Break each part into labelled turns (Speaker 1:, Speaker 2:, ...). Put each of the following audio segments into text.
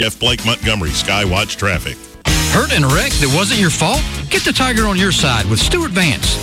Speaker 1: Jeff Blake Montgomery, Skywatch Traffic.
Speaker 2: Hurt in a wreck that wasn't your fault? Get the Tiger on your side with Stuart Vance.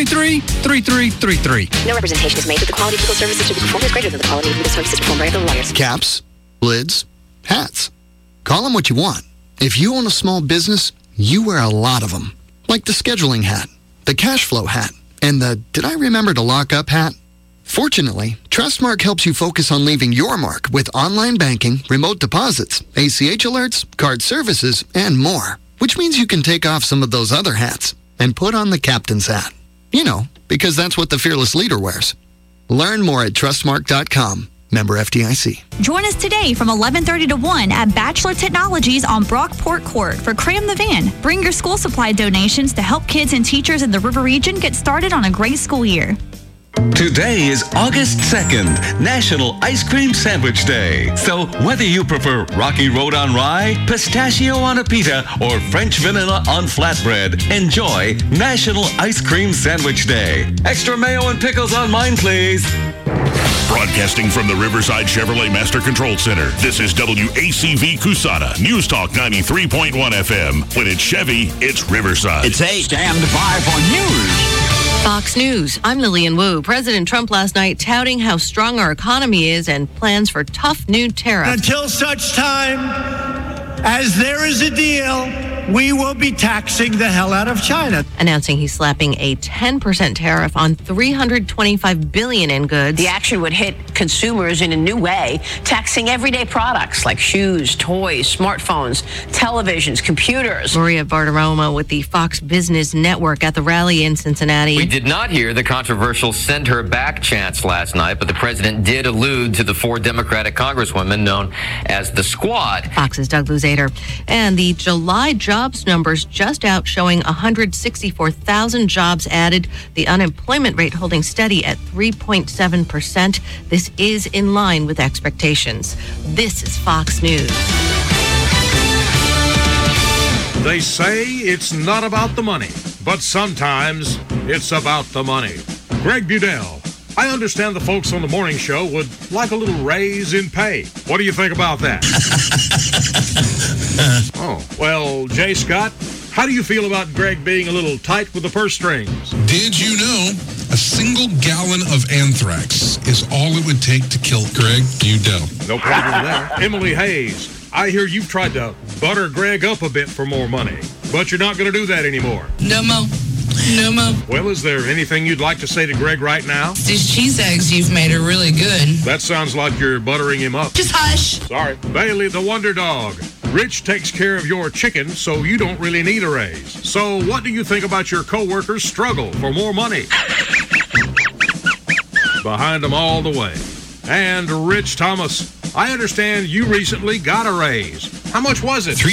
Speaker 2: 333-3333.
Speaker 3: No representation is made that the quality of legal services to be performed is greater than the quality of legal services performed by other lawyers.
Speaker 4: Caps, lids, hats. Call them what you want. If you own a small business, you wear a lot of them. Like the scheduling hat, the cash flow hat, and the did I remember to lock up hat? Fortunately, Trustmark helps you focus on leaving your mark with online banking, remote deposits, ACH alerts, card services, and more. Which means you can take off some of those other hats and put on the captain's hat. You know, because that's what the fearless leader wears. Learn more at trustmark.com. Member FDIC.
Speaker 5: Join us today from 11:30 to 1 at Bachelor Technologies on Brockport Court for Cram the Van. Bring your school supply donations to help kids and teachers in the River Region get started on a great school year.
Speaker 6: Today is August 2nd, National Ice Cream Sandwich Day. So whether you prefer Rocky Road on rye, pistachio on a pita, or French vanilla on flatbread, enjoy National Ice Cream Sandwich Day. Extra mayo and pickles on mine, please.
Speaker 1: Broadcasting from the Riverside Chevrolet Master Control Center, this is WACV Cusana, News Talk 93.1 FM. When it's Chevy, it's Riverside.
Speaker 7: It's 8. Stand by for news.
Speaker 8: Fox News. I'm Lillian Wu. President Trump last night touting how strong our economy is and plans for tough new tariffs.
Speaker 9: Until such time as there is a deal, we will be taxing the hell out of China.
Speaker 8: Announcing he's slapping a 10% tariff on $325 billion in goods.
Speaker 3: The action would hit consumers in a new way, taxing everyday products like shoes, toys, smartphones, televisions, computers.
Speaker 8: Maria Bartiromo with the Fox Business Network at the rally in Cincinnati.
Speaker 10: We did not hear the controversial send her back chants last night, but the president did allude to the 4 Democratic congresswomen known as the Squad.
Speaker 8: Fox's Doug Luzader. And the July jobs numbers just out showing 164,000 jobs added. The unemployment rate holding steady at 3.7%. This is in line with expectations. This is Fox News.
Speaker 11: They say it's not about the money, but sometimes it's about the money. Greg Budell. I understand the folks on the morning show would like a little raise in pay. What do you think about that? Oh, well, Jay Scott, how do you feel about Greg being a little tight with the purse strings?
Speaker 12: Did you know a single gallon of anthrax is all it would take to kill Greg Budell?
Speaker 11: No problem there. Emily Hayes, I hear you've tried to butter Greg up a bit for more money, but you're not going to do that anymore.
Speaker 13: No more. No more.
Speaker 11: Well, is there anything you'd like to say to Greg right now?
Speaker 13: These cheese eggs you've made are really good.
Speaker 11: That sounds like you're buttering him up.
Speaker 13: Just hush.
Speaker 11: Sorry. Bailey the Wonder Dog. Rich takes care of your chicken, so you don't really need a raise. So what do you think about your coworkers' struggle for more money? Behind them all the way. And Rich Thomas, I understand you recently got a raise. How much was it?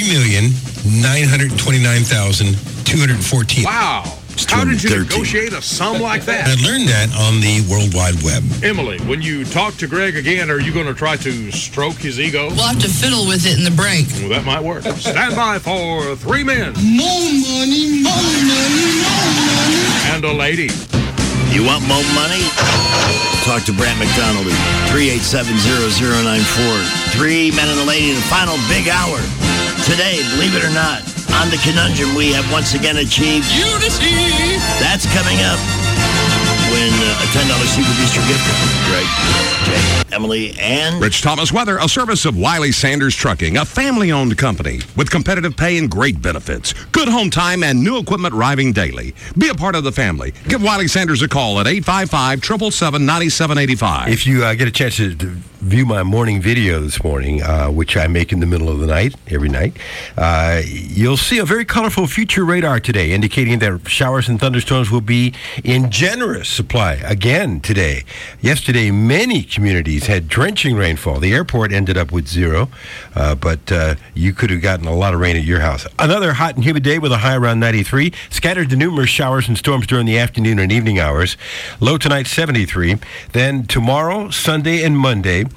Speaker 12: $3,929,214.
Speaker 11: Wow. How did you negotiate a sum like that?
Speaker 12: I learned that on the World Wide Web.
Speaker 11: Emily, when you talk to Greg again, are you going to try to stroke his ego?
Speaker 13: We'll have to fiddle with it in the break.
Speaker 11: Well, that might work. Stand by for 3 men.
Speaker 13: More money, more money, more money.
Speaker 11: And a lady.
Speaker 7: You want more money? Talk to Brant McDonald at 387-0094. 3 men and a lady in the final big hour. Today, believe it or not, on The Conundrum, we have once again achieved
Speaker 13: unity.
Speaker 7: That's coming up. Win a $10 Super Booster gift card. Greg, Jay, Emily, and
Speaker 14: Rich Thomas Weather, a service of Wiley Sanders Trucking, a family-owned company with competitive pay and great benefits. Good home time and new equipment arriving daily. Be a part of the family. Give Wiley Sanders a call at 855-777-9785.
Speaker 15: If you get a chance to view my morning video this morning, which I make in the middle of the night, every night, you'll see a very colorful future radar today, indicating that showers and thunderstorms will be in generous supply again today. Yesterday, many communities had drenching rainfall. The airport ended up with 0, but you could have gotten a lot of rain at your house. Another hot and humid day with a high around 93. Scattered to numerous showers and storms during the afternoon and evening hours. Low tonight, 73. Then tomorrow, Sunday, and Monday,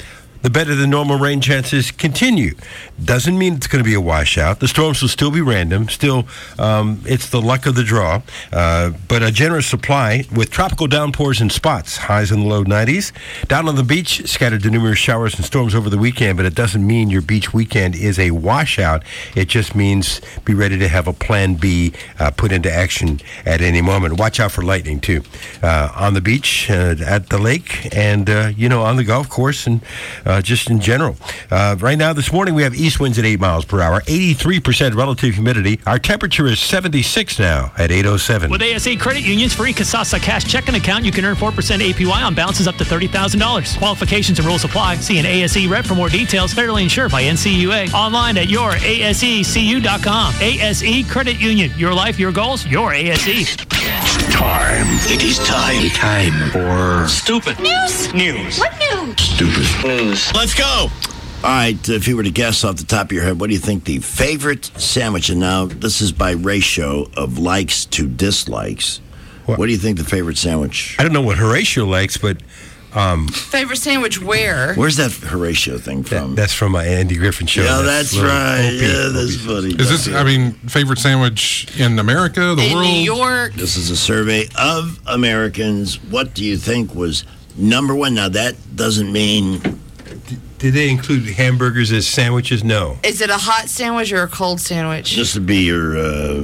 Speaker 15: the better than normal rain chances continue. Doesn't mean it's going to be a washout. The storms will still be random. Still, it's the luck of the draw. But a generous supply with tropical downpours in spots. Highs in the low 90s. Down on the beach, scattered to numerous showers and storms over the weekend, but it doesn't mean your beach weekend is a washout. It just means be ready to have a plan B put into action at any moment. Watch out for lightning, too. On the beach, at the lake, and, on the golf course, and just in general. Right now, this morning, we have east winds at 8 miles per hour, 83% relative humidity. Our temperature is 76 now at 8:07.
Speaker 16: With ASE Credit Union's free Kasasa Cash checking account, you can earn 4% APY on balances up to $30,000. Qualifications and rules apply. See an ASE rep for more details. Federally insured by NCUA. Online at yourasecu.com. ASE Credit Union. Your life, your goals, your ASE.
Speaker 7: Time. It is time.
Speaker 17: Time for
Speaker 7: stupid
Speaker 17: news.
Speaker 7: What news? Stupid news. Let's go. All right, if you were to guess off the top of your head, what do you think the favorite sandwich, and now this is by ratio of likes to dislikes. What do you think the favorite sandwich?
Speaker 15: I don't know what Horatio likes, but...
Speaker 18: favorite sandwich where?
Speaker 7: Where's that Horatio thing from?
Speaker 15: That's from my Andy Griffin show.
Speaker 7: Yeah, that's right. Yeah, that's funny.
Speaker 12: Is this, favorite sandwich in America, the world?
Speaker 18: In New York.
Speaker 7: This is a survey of Americans. What do you think was number one? Now, that doesn't mean...
Speaker 15: Did they include hamburgers as sandwiches? No.
Speaker 18: Is it a hot sandwich or a cold sandwich?
Speaker 7: This would be your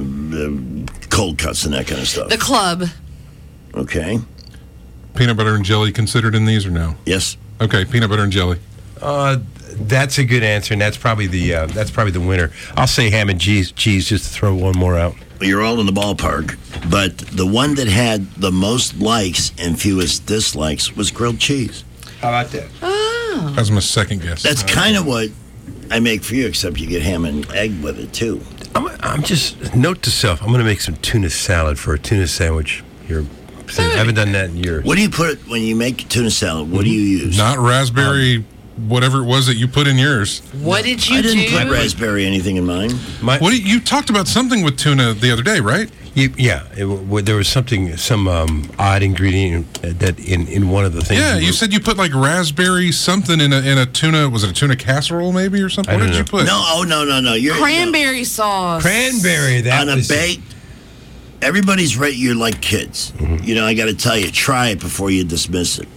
Speaker 7: cold cuts and that kind of stuff.
Speaker 18: The club.
Speaker 7: Okay.
Speaker 12: Peanut butter and jelly considered in these or no?
Speaker 7: Yes.
Speaker 12: Okay, peanut butter and jelly.
Speaker 15: That's a good answer, and that's probably the winner. I'll say ham and cheese just to throw one more out.
Speaker 7: You're all in the ballpark, but the one that had the most likes and fewest dislikes was grilled cheese.
Speaker 15: How about that?
Speaker 12: That was my second guess.
Speaker 7: That's kind of what I make for you, except you get ham and egg with it, too.
Speaker 15: I'm just, note to self, I'm going to make some tuna salad for a tuna sandwich here. I haven't done that in years.
Speaker 7: What do you put when you make tuna salad? What do you use?
Speaker 12: Not raspberry, whatever it was that you put in yours.
Speaker 18: What did you do?
Speaker 7: I didn't put raspberry anything in mine.
Speaker 12: You talked about something with tuna the other day, right?
Speaker 15: There was some odd ingredient that in one of the things.
Speaker 12: Yeah, you said you put like raspberry something in a tuna. Was it a tuna casserole maybe or something? What did you put?
Speaker 7: No.
Speaker 18: Cranberry sauce.
Speaker 15: Cranberry. That
Speaker 7: on
Speaker 15: was
Speaker 7: a bake. Everybody's right. You're like kids. Mm-hmm. I got to tell you, try it before you dismiss it.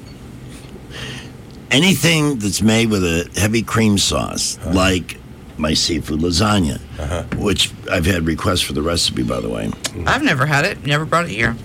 Speaker 7: Anything that's made with a heavy cream sauce, like my seafood lasagna, which I've had requests for the recipe, by the way.
Speaker 18: I've never had it. Never brought it here.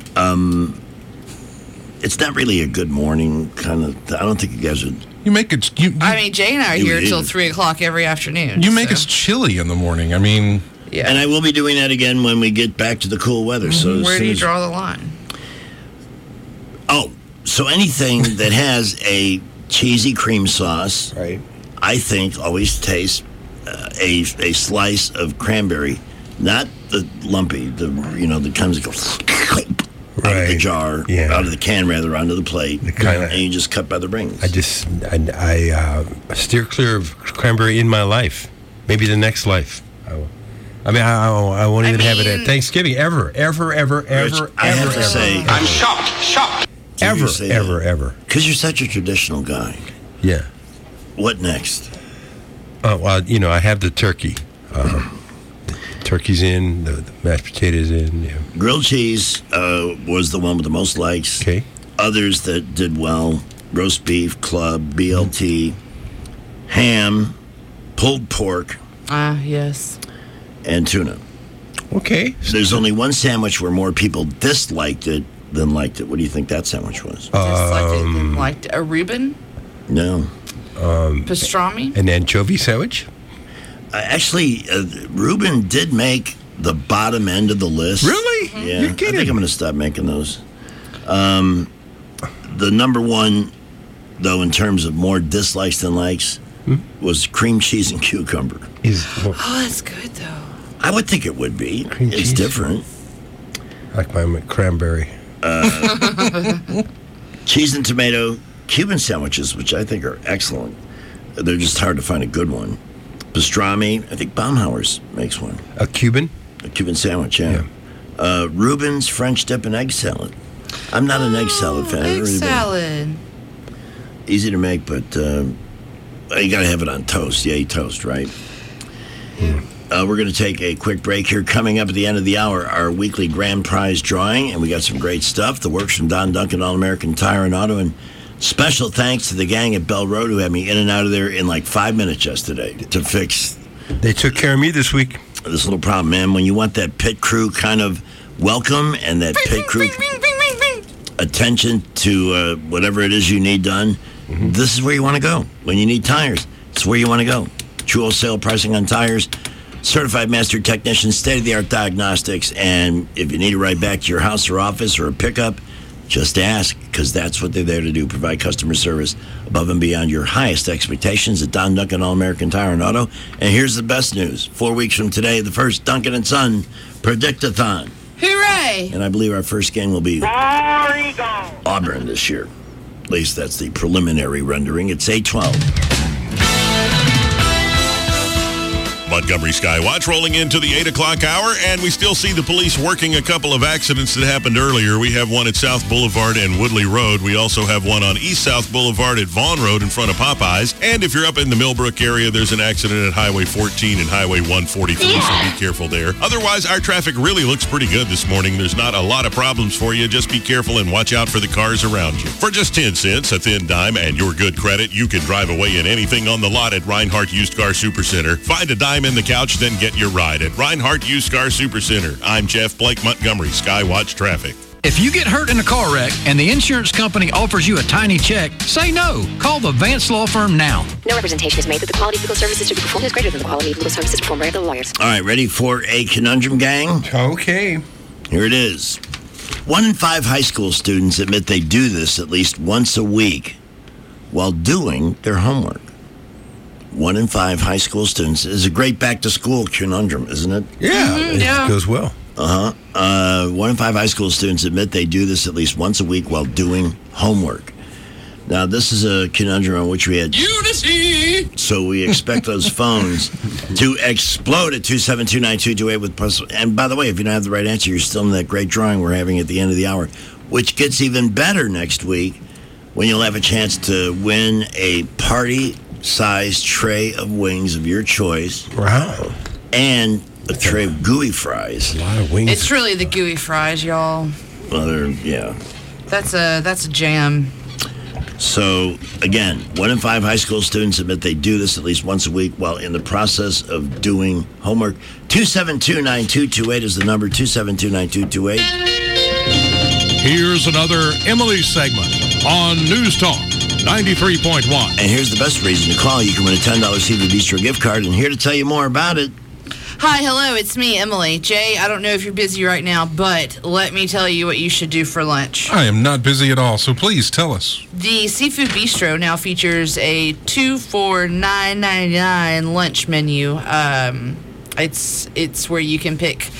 Speaker 7: It's not really a good morning kind of. I don't think you guys would.
Speaker 12: You make it.
Speaker 18: Jay and I are here till 3:00 every afternoon.
Speaker 12: You make us chilly in the morning.
Speaker 7: Yeah. And I will be doing that again when we get back to the cool weather. So
Speaker 18: where do you draw the line?
Speaker 7: Oh, so anything that has a cheesy cream sauce,
Speaker 15: right?
Speaker 7: I think always tastes a slice of cranberry, not the lumpy, that comes and goes out of the jar, out of the can rather, onto the plate, and you just cut by the rings.
Speaker 15: I steer clear of cranberry in my life. Maybe the next life. I won't even have it at Thanksgiving ever.
Speaker 7: Rich, I have to say,
Speaker 17: I'm shocked.
Speaker 15: Ever.
Speaker 7: Because you're such a traditional guy.
Speaker 15: Yeah.
Speaker 7: What next?
Speaker 15: I have the turkey. Turkey's in, the mashed potatoes in. Yeah.
Speaker 7: Grilled cheese was the one with the most likes.
Speaker 15: Okay.
Speaker 7: Others that did well: roast beef, club, BLT, ham, pulled pork.
Speaker 18: Yes.
Speaker 7: And tuna.
Speaker 15: Okay.
Speaker 7: There's only one sandwich where more people disliked it than liked it. What do you think that sandwich was?
Speaker 18: Disliked it than liked it. A Reuben?
Speaker 7: No.
Speaker 18: Pastrami?
Speaker 15: An anchovy sandwich?
Speaker 7: Actually, Reuben did make the bottom end of the list.
Speaker 15: Really?
Speaker 7: Yeah.
Speaker 15: You're kidding.
Speaker 7: I think I'm going to stop making those. The number one, though, in terms of more dislikes than likes, was cream cheese and cucumber.
Speaker 18: That's good, though.
Speaker 7: I would think it would be. It's different.
Speaker 15: Like my cranberry.
Speaker 7: Cheese and tomato Cuban sandwiches, which I think are excellent. They're just hard to find a good one. Pastrami, I think Baumhauer's makes one.
Speaker 15: A Cuban?
Speaker 7: A Cuban sandwich, yeah. Reuben's French dip and egg salad. I'm not an egg salad fan.
Speaker 18: Egg salad.
Speaker 7: Easy to make, but You got to have it on toast. Yay, toast, right? We're going to take a quick break here. Coming up at the end of the hour, our weekly grand prize drawing, and we got some great stuff. The works from Don Duncan, All-American Tire and Auto, and special thanks to the gang at Bell Road who had me in and out of there in like 5 minutes yesterday to fix.
Speaker 15: They took care of me this week.
Speaker 7: This little problem, man. When you want that pit crew kind of welcome and that pit crew attention to whatever it is you need done, this is where you want to go. When you need tires, it's where you want to go. True wholesale pricing on tires. Certified master technician, state-of-the-art diagnostics, and if you need it right back to your house or office or a pickup, just ask, because that's what they're there to do, provide customer service above and beyond your highest expectations at Don Duncan All-American Tire and Auto. And here's the best news. 4 weeks from today, the first Duncan & Son Predict-a-thon.
Speaker 18: Hooray!
Speaker 7: And I believe our first game will be Auburn this year. At least that's the preliminary rendering. It's 8:12.
Speaker 1: Montgomery Skywatch rolling into the 8 o'clock hour, and we still see the police working a couple of accidents that happened earlier. We have one at South Boulevard and Woodley Road. We also have one on East South Boulevard at Vaughn Road in front of Popeyes. And if you're up in the Millbrook area, there's an accident at Highway 14 and Highway 143, so be careful there. Otherwise, our traffic really looks pretty good this morning. There's not a lot of problems for you. Just be careful and watch out for the cars around you. For just 10 cents, a thin dime, and your good credit, you can drive away in anything on the lot at Reinhardt Used Car Supercenter. Find a dime in the couch, then get your ride at Reinhardt Used Car Supercenter. I'm Jeff Blake, Montgomery Skywatch Traffic.
Speaker 2: If you get hurt in a car wreck and the insurance company offers you a tiny check, say no. Call the Vance Law Firm now.
Speaker 19: No representation is made that the quality of legal services to be performed is greater than the quality of legal services performed by other lawyers.
Speaker 7: All right, ready for a conundrum, gang?
Speaker 15: Okay.
Speaker 7: Here it is. 1 in 5 high school students admit they do this at least once a week while doing their homework. 1 in 5 high school students is a great back-to-school conundrum, isn't it?
Speaker 15: Yeah, it goes well.
Speaker 7: 1 in 5 high school students admit they do this at least once a week while doing homework. Now, this is a conundrum on which we had Unity. So we expect those phones to explode at 272-9228 with plus. And by the way, if you don't have the right answer, you're still in that great drawing we're having at the end of the hour, which gets even better next week when you'll have a chance to win a party-sized tray of wings of your choice.
Speaker 15: Wow.
Speaker 7: And a tray of gooey fries.
Speaker 15: A lot of wings.
Speaker 18: It's really the gooey fries, y'all.
Speaker 7: Well, yeah.
Speaker 18: That's a jam.
Speaker 7: So, again, 1 in 5 high school students admit they do this at least once a week while in the process of doing homework. 272-9228 is the number, 272-9228.
Speaker 11: Here's another Emily segment on News Talk 93.1.
Speaker 7: And here's the best reason to call. You can win a $10 Seafood Bistro gift card, and here to tell you more about it.
Speaker 18: Hi, hello, it's me, Emily. Jay, I don't know if you're busy right now, but let me tell you what you should do for lunch.
Speaker 12: I am not busy at all, so please tell us.
Speaker 18: The Seafood Bistro now features a 2 for $9.99 lunch menu. It's where you can pick,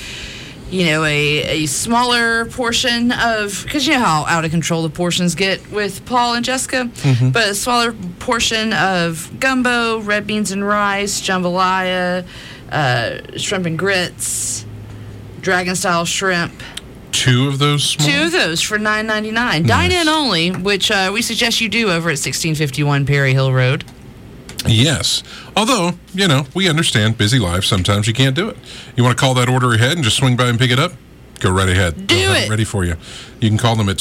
Speaker 18: a smaller portion of, because you know how out of control the portions get with Paul and Jessica, but a smaller portion of gumbo, red beans and rice, jambalaya, shrimp and grits, dragon-style shrimp.
Speaker 12: 2 of those small?
Speaker 18: 2 of those for $9.99. Nice. Dine-in only, which we suggest you do over at 1651 Perry Hill Road.
Speaker 12: Yes. Although, we understand busy lives. Sometimes you can't do it. You want to call that order ahead and just swing by and pick it up? Go right ahead.
Speaker 18: Do it.
Speaker 12: Ready for you. You can call them at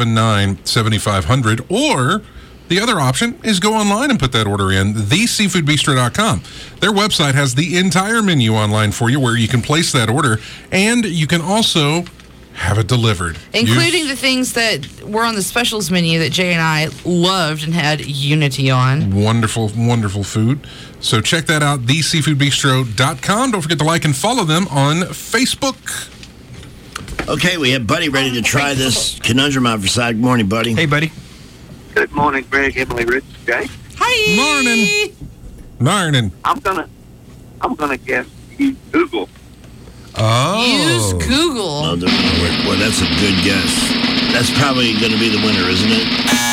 Speaker 12: 279-7500, or the other option is go online and put that order in, theseafoodbistro.com. Their website has the entire menu online for you where you can place that order, and you can also have it delivered.
Speaker 18: Including the things that were on the specials menu that Jay and I loved and had Unity on.
Speaker 12: Wonderful, wonderful food. So check that out, theseafoodbistro.com. Don't forget to like and follow them on Facebook.
Speaker 7: Okay, we have Buddy ready to try this conundrum out for side. Good morning, Buddy.
Speaker 15: Hey, Buddy.
Speaker 20: Good morning, Greg, Emily, Rich, Jay.
Speaker 18: Hi.
Speaker 12: Morning.
Speaker 20: I'm gonna guess use Google.
Speaker 15: Oh.
Speaker 18: Use Google.
Speaker 7: Well, that's a good guess. That's probably going to be the winner, isn't it?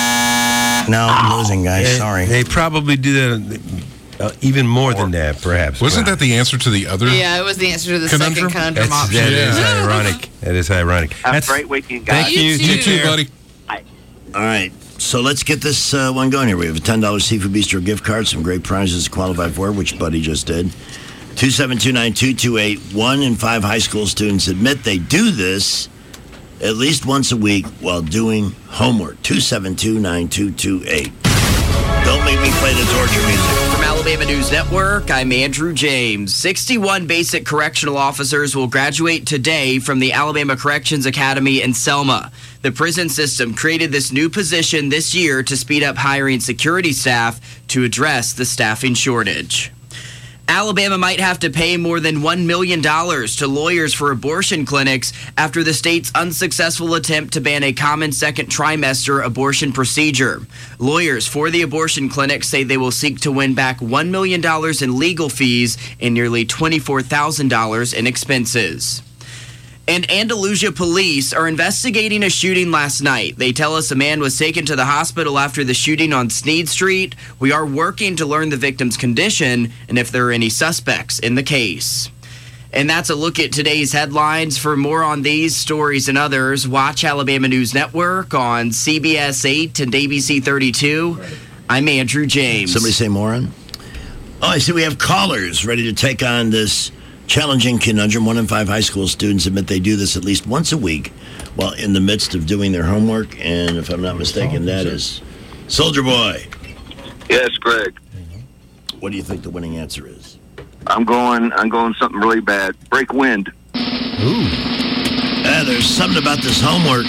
Speaker 7: No, I'm losing, guys. Sorry.
Speaker 15: They probably do that even more than that, perhaps.
Speaker 12: Wasn't that the answer to the other?
Speaker 18: Yeah, it was the answer to the
Speaker 12: conundrum?
Speaker 18: second conundrum option.
Speaker 15: That is ironic. That is ironic.
Speaker 20: Have a great weekend, guys.
Speaker 12: Thank you. You too, buddy.
Speaker 7: All right. So let's get this one going here. We have a $10 Seafood Bistro gift card, some great prizes to qualify for, which Buddy just did. 2729228. 1 in 5 high school students admit they do this at least once a week while doing homework. 2729228. Don't make me play the torture music.
Speaker 21: From Alabama News Network, I'm Andrew James. 61 basic correctional officers will graduate today from the Alabama Corrections Academy in Selma. The prison system created this new position this year to speed up hiring security staff to address the staffing shortage. Alabama might have to pay more than $1 million to lawyers for abortion clinics after the state's unsuccessful attempt to ban a common second trimester abortion procedure. Lawyers for the abortion clinics say they will seek to win back $1 million in legal fees and nearly $24,000 in expenses. And Andalusia police are investigating a shooting last night. They tell us a man was taken to the hospital after the shooting on Sneed Street. We are working to learn the victim's condition and if there are any suspects in the case. And that's a look at today's headlines. For more on these stories and others, watch Alabama News Network on CBS 8 and ABC 32. I'm Andrew James.
Speaker 7: Somebody say moron? Oh, I see we have callers ready to take on this challenging conundrum. 1 in 5 high school students admit they do this at least once a week while in the midst of doing their homework. And if I'm not mistaken, that is Soldier Boy.
Speaker 20: Yes, Greg.
Speaker 7: What do you think the winning answer is?
Speaker 20: I'm going something really bad. Break wind.
Speaker 7: Ooh. There's something about this homework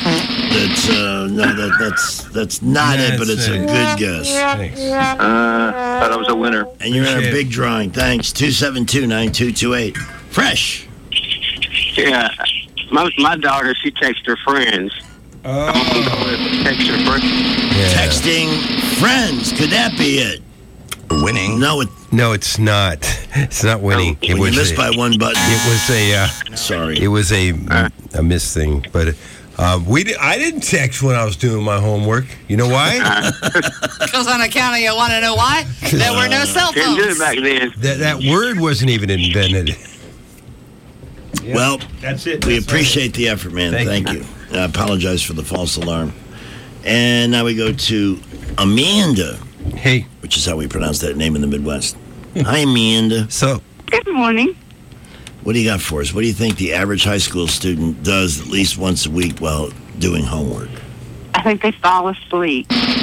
Speaker 7: that's not it, but it's a good guess.
Speaker 20: Thanks. Thought I was a winner.
Speaker 7: And you're in a big drawing. Thanks. 2729228. Fresh.
Speaker 20: Yeah. My daughter, she texts her friends. Text her friends.
Speaker 15: Yeah.
Speaker 7: Texting friends. Could that be it?
Speaker 14: Winning?
Speaker 7: No,
Speaker 15: it's not. It's not winning.
Speaker 7: You missed by one button.
Speaker 15: It was a.
Speaker 7: Sorry.
Speaker 15: It was a miss thing, but I didn't text when I was doing my homework. You know why?
Speaker 18: Because on account of you want to know why? There were no cell phones.
Speaker 20: Didn't do it back then.
Speaker 15: That word wasn't even invented.
Speaker 7: Yeah, well,
Speaker 15: that's it.
Speaker 7: We appreciate the effort, man. Thank you. I apologize for the false alarm. And now we go to Amanda.
Speaker 15: Hey.
Speaker 7: Which is how we pronounce that name in the Midwest. Hi, Amanda.
Speaker 15: So.
Speaker 22: Good morning.
Speaker 7: What do you got for us? What do you think the average high school student does at least once a week while doing homework?
Speaker 22: I think they fall asleep.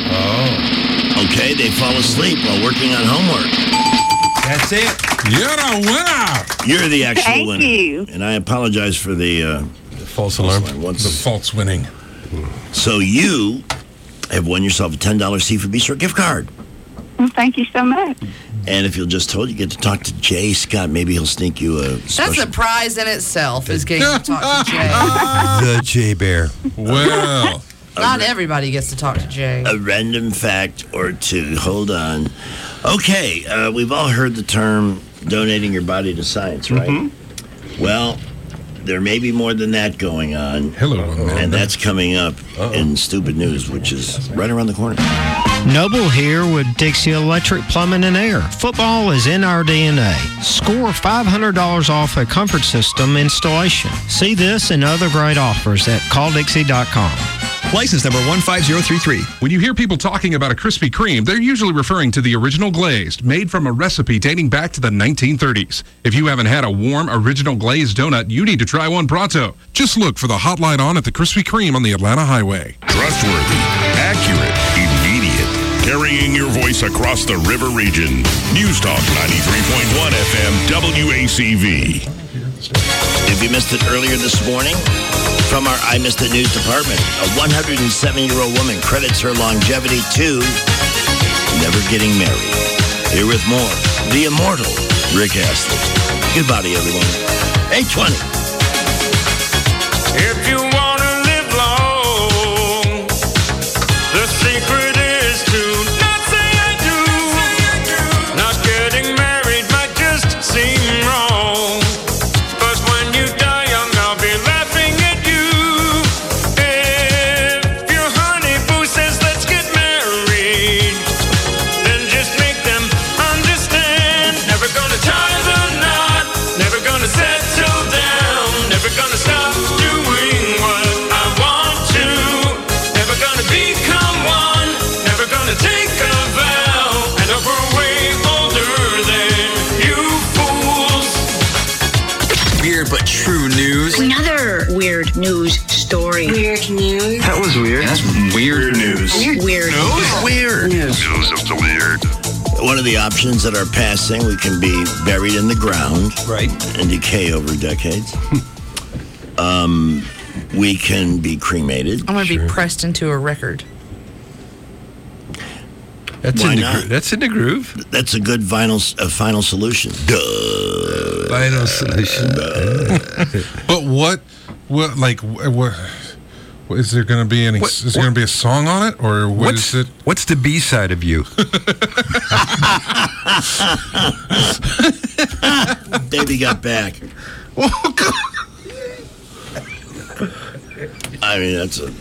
Speaker 7: Oh. Okay, they fall asleep while working on homework.
Speaker 15: That's it.
Speaker 12: You're a winner.
Speaker 7: You're the actual
Speaker 22: Thank
Speaker 7: winner.
Speaker 22: you.
Speaker 7: And I apologize for the
Speaker 15: false alarm.
Speaker 12: The false winning.
Speaker 7: So you have won yourself a $10 Seafood Bistro gift card.
Speaker 22: Well, thank you so much.
Speaker 7: And if you'll just hold, you get to talk to Jay Scott. Maybe he'll sneak you a special...
Speaker 18: That's a prize in itself, is getting to talk to Jay.
Speaker 15: The Jay Bear.
Speaker 12: Well.
Speaker 18: Not everybody gets to talk to Jay.
Speaker 7: A random fact or two. Hold on. Okay, we've all heard the term donating your body to science, right? Mm-hmm. Well, there may be more than that going on.
Speaker 12: Hello,
Speaker 7: and that's coming up in Stupid News, which is right around the corner.
Speaker 23: Noble here with Dixie Electric Plumbing and Air. Football is in our DNA. Score $500 off a comfort system installation. See this and other great offers at calldixie.com.
Speaker 24: License number 15033.
Speaker 12: When you hear people talking about a Krispy Kreme, they're usually referring to the original glazed, made from a recipe dating back to the 1930s. If you haven't had a warm, original glazed donut, you need to try one pronto. Just look for the hot light on at the Krispy Kreme on the Atlanta Highway.
Speaker 1: Trustworthy, accurate, immediate. Carrying your voice across the river region. News Talk 93.1 FM WACV.
Speaker 7: If you missed it earlier this morning, from our I Missed It News department, a 107-year-old woman credits her longevity to never getting married. Here with more, the immortal Rick Astley. Good body, everyone. 820.
Speaker 25: If you want to live long, the secret is to not say I do. Not getting married might just seem wrong. But when you die young, I'll be laughing at you. If your honey boo says let's get married, then just make them understand. Never gonna tie the knot, never gonna settle down, never gonna stop doing
Speaker 3: weird news story.
Speaker 4: Weird news. That was weird. That's weird news. Weird news.
Speaker 7: Weird.
Speaker 4: News of the weird.
Speaker 7: One of the options that are passing, we can be buried in the ground.
Speaker 15: Right.
Speaker 7: And decay over decades. We can be cremated.
Speaker 18: I'm going to be pressed into a record.
Speaker 15: That's
Speaker 7: Why
Speaker 15: in the
Speaker 7: not?
Speaker 15: That's in the groove.
Speaker 7: That's a good final solution. Duh.
Speaker 15: Final solution.
Speaker 12: But what is there going to be any? Is there going to be a song on it, or
Speaker 15: What's
Speaker 12: it?
Speaker 15: What's the B side of you?
Speaker 7: Baby got back. I mean, that's a.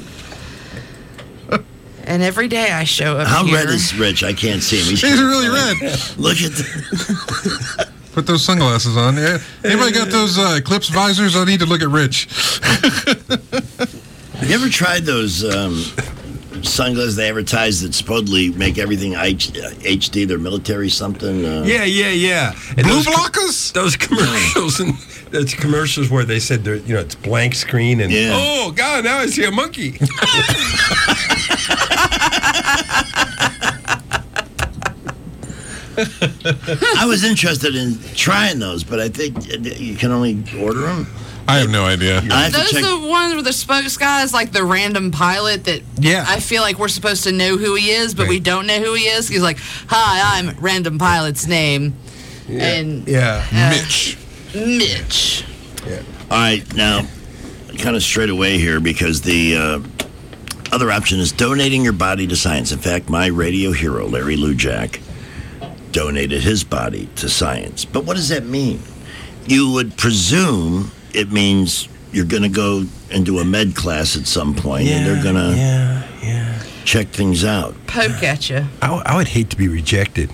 Speaker 18: And every day I show up
Speaker 7: How
Speaker 18: here.
Speaker 7: red is Rich? I can't see him.
Speaker 12: He's really red.
Speaker 7: Look at that.
Speaker 12: Put those sunglasses on. Yeah. Anybody got those Eclipse visors? I need to look at Rich.
Speaker 7: Have you ever tried those sunglasses they advertise that supposedly make everything HD? They're military something.
Speaker 15: Yeah. And
Speaker 12: Blue blockers?
Speaker 15: Those commercials and those commercials where they said it's blank screen and oh god, now I see a monkey.
Speaker 7: I was interested in trying those, but I think you can only order them.
Speaker 12: I have no idea.
Speaker 18: Those are the ones where the spokes guy is like the random pilot that I feel like we're supposed to know who he is, but we don't know who he is. He's like, hi, I'm random pilot's name. And
Speaker 12: Mitch.
Speaker 18: Mitch.
Speaker 7: Yeah. All right, now, kind of straight away here because the other option is donating your body to science. In fact, my radio hero, Larry Lujack, donated his body to science. But what does that mean? You would presume it means you're going to go into a med class at some point, and they're going to check things out.
Speaker 18: Poke at you.
Speaker 15: I would hate to be rejected.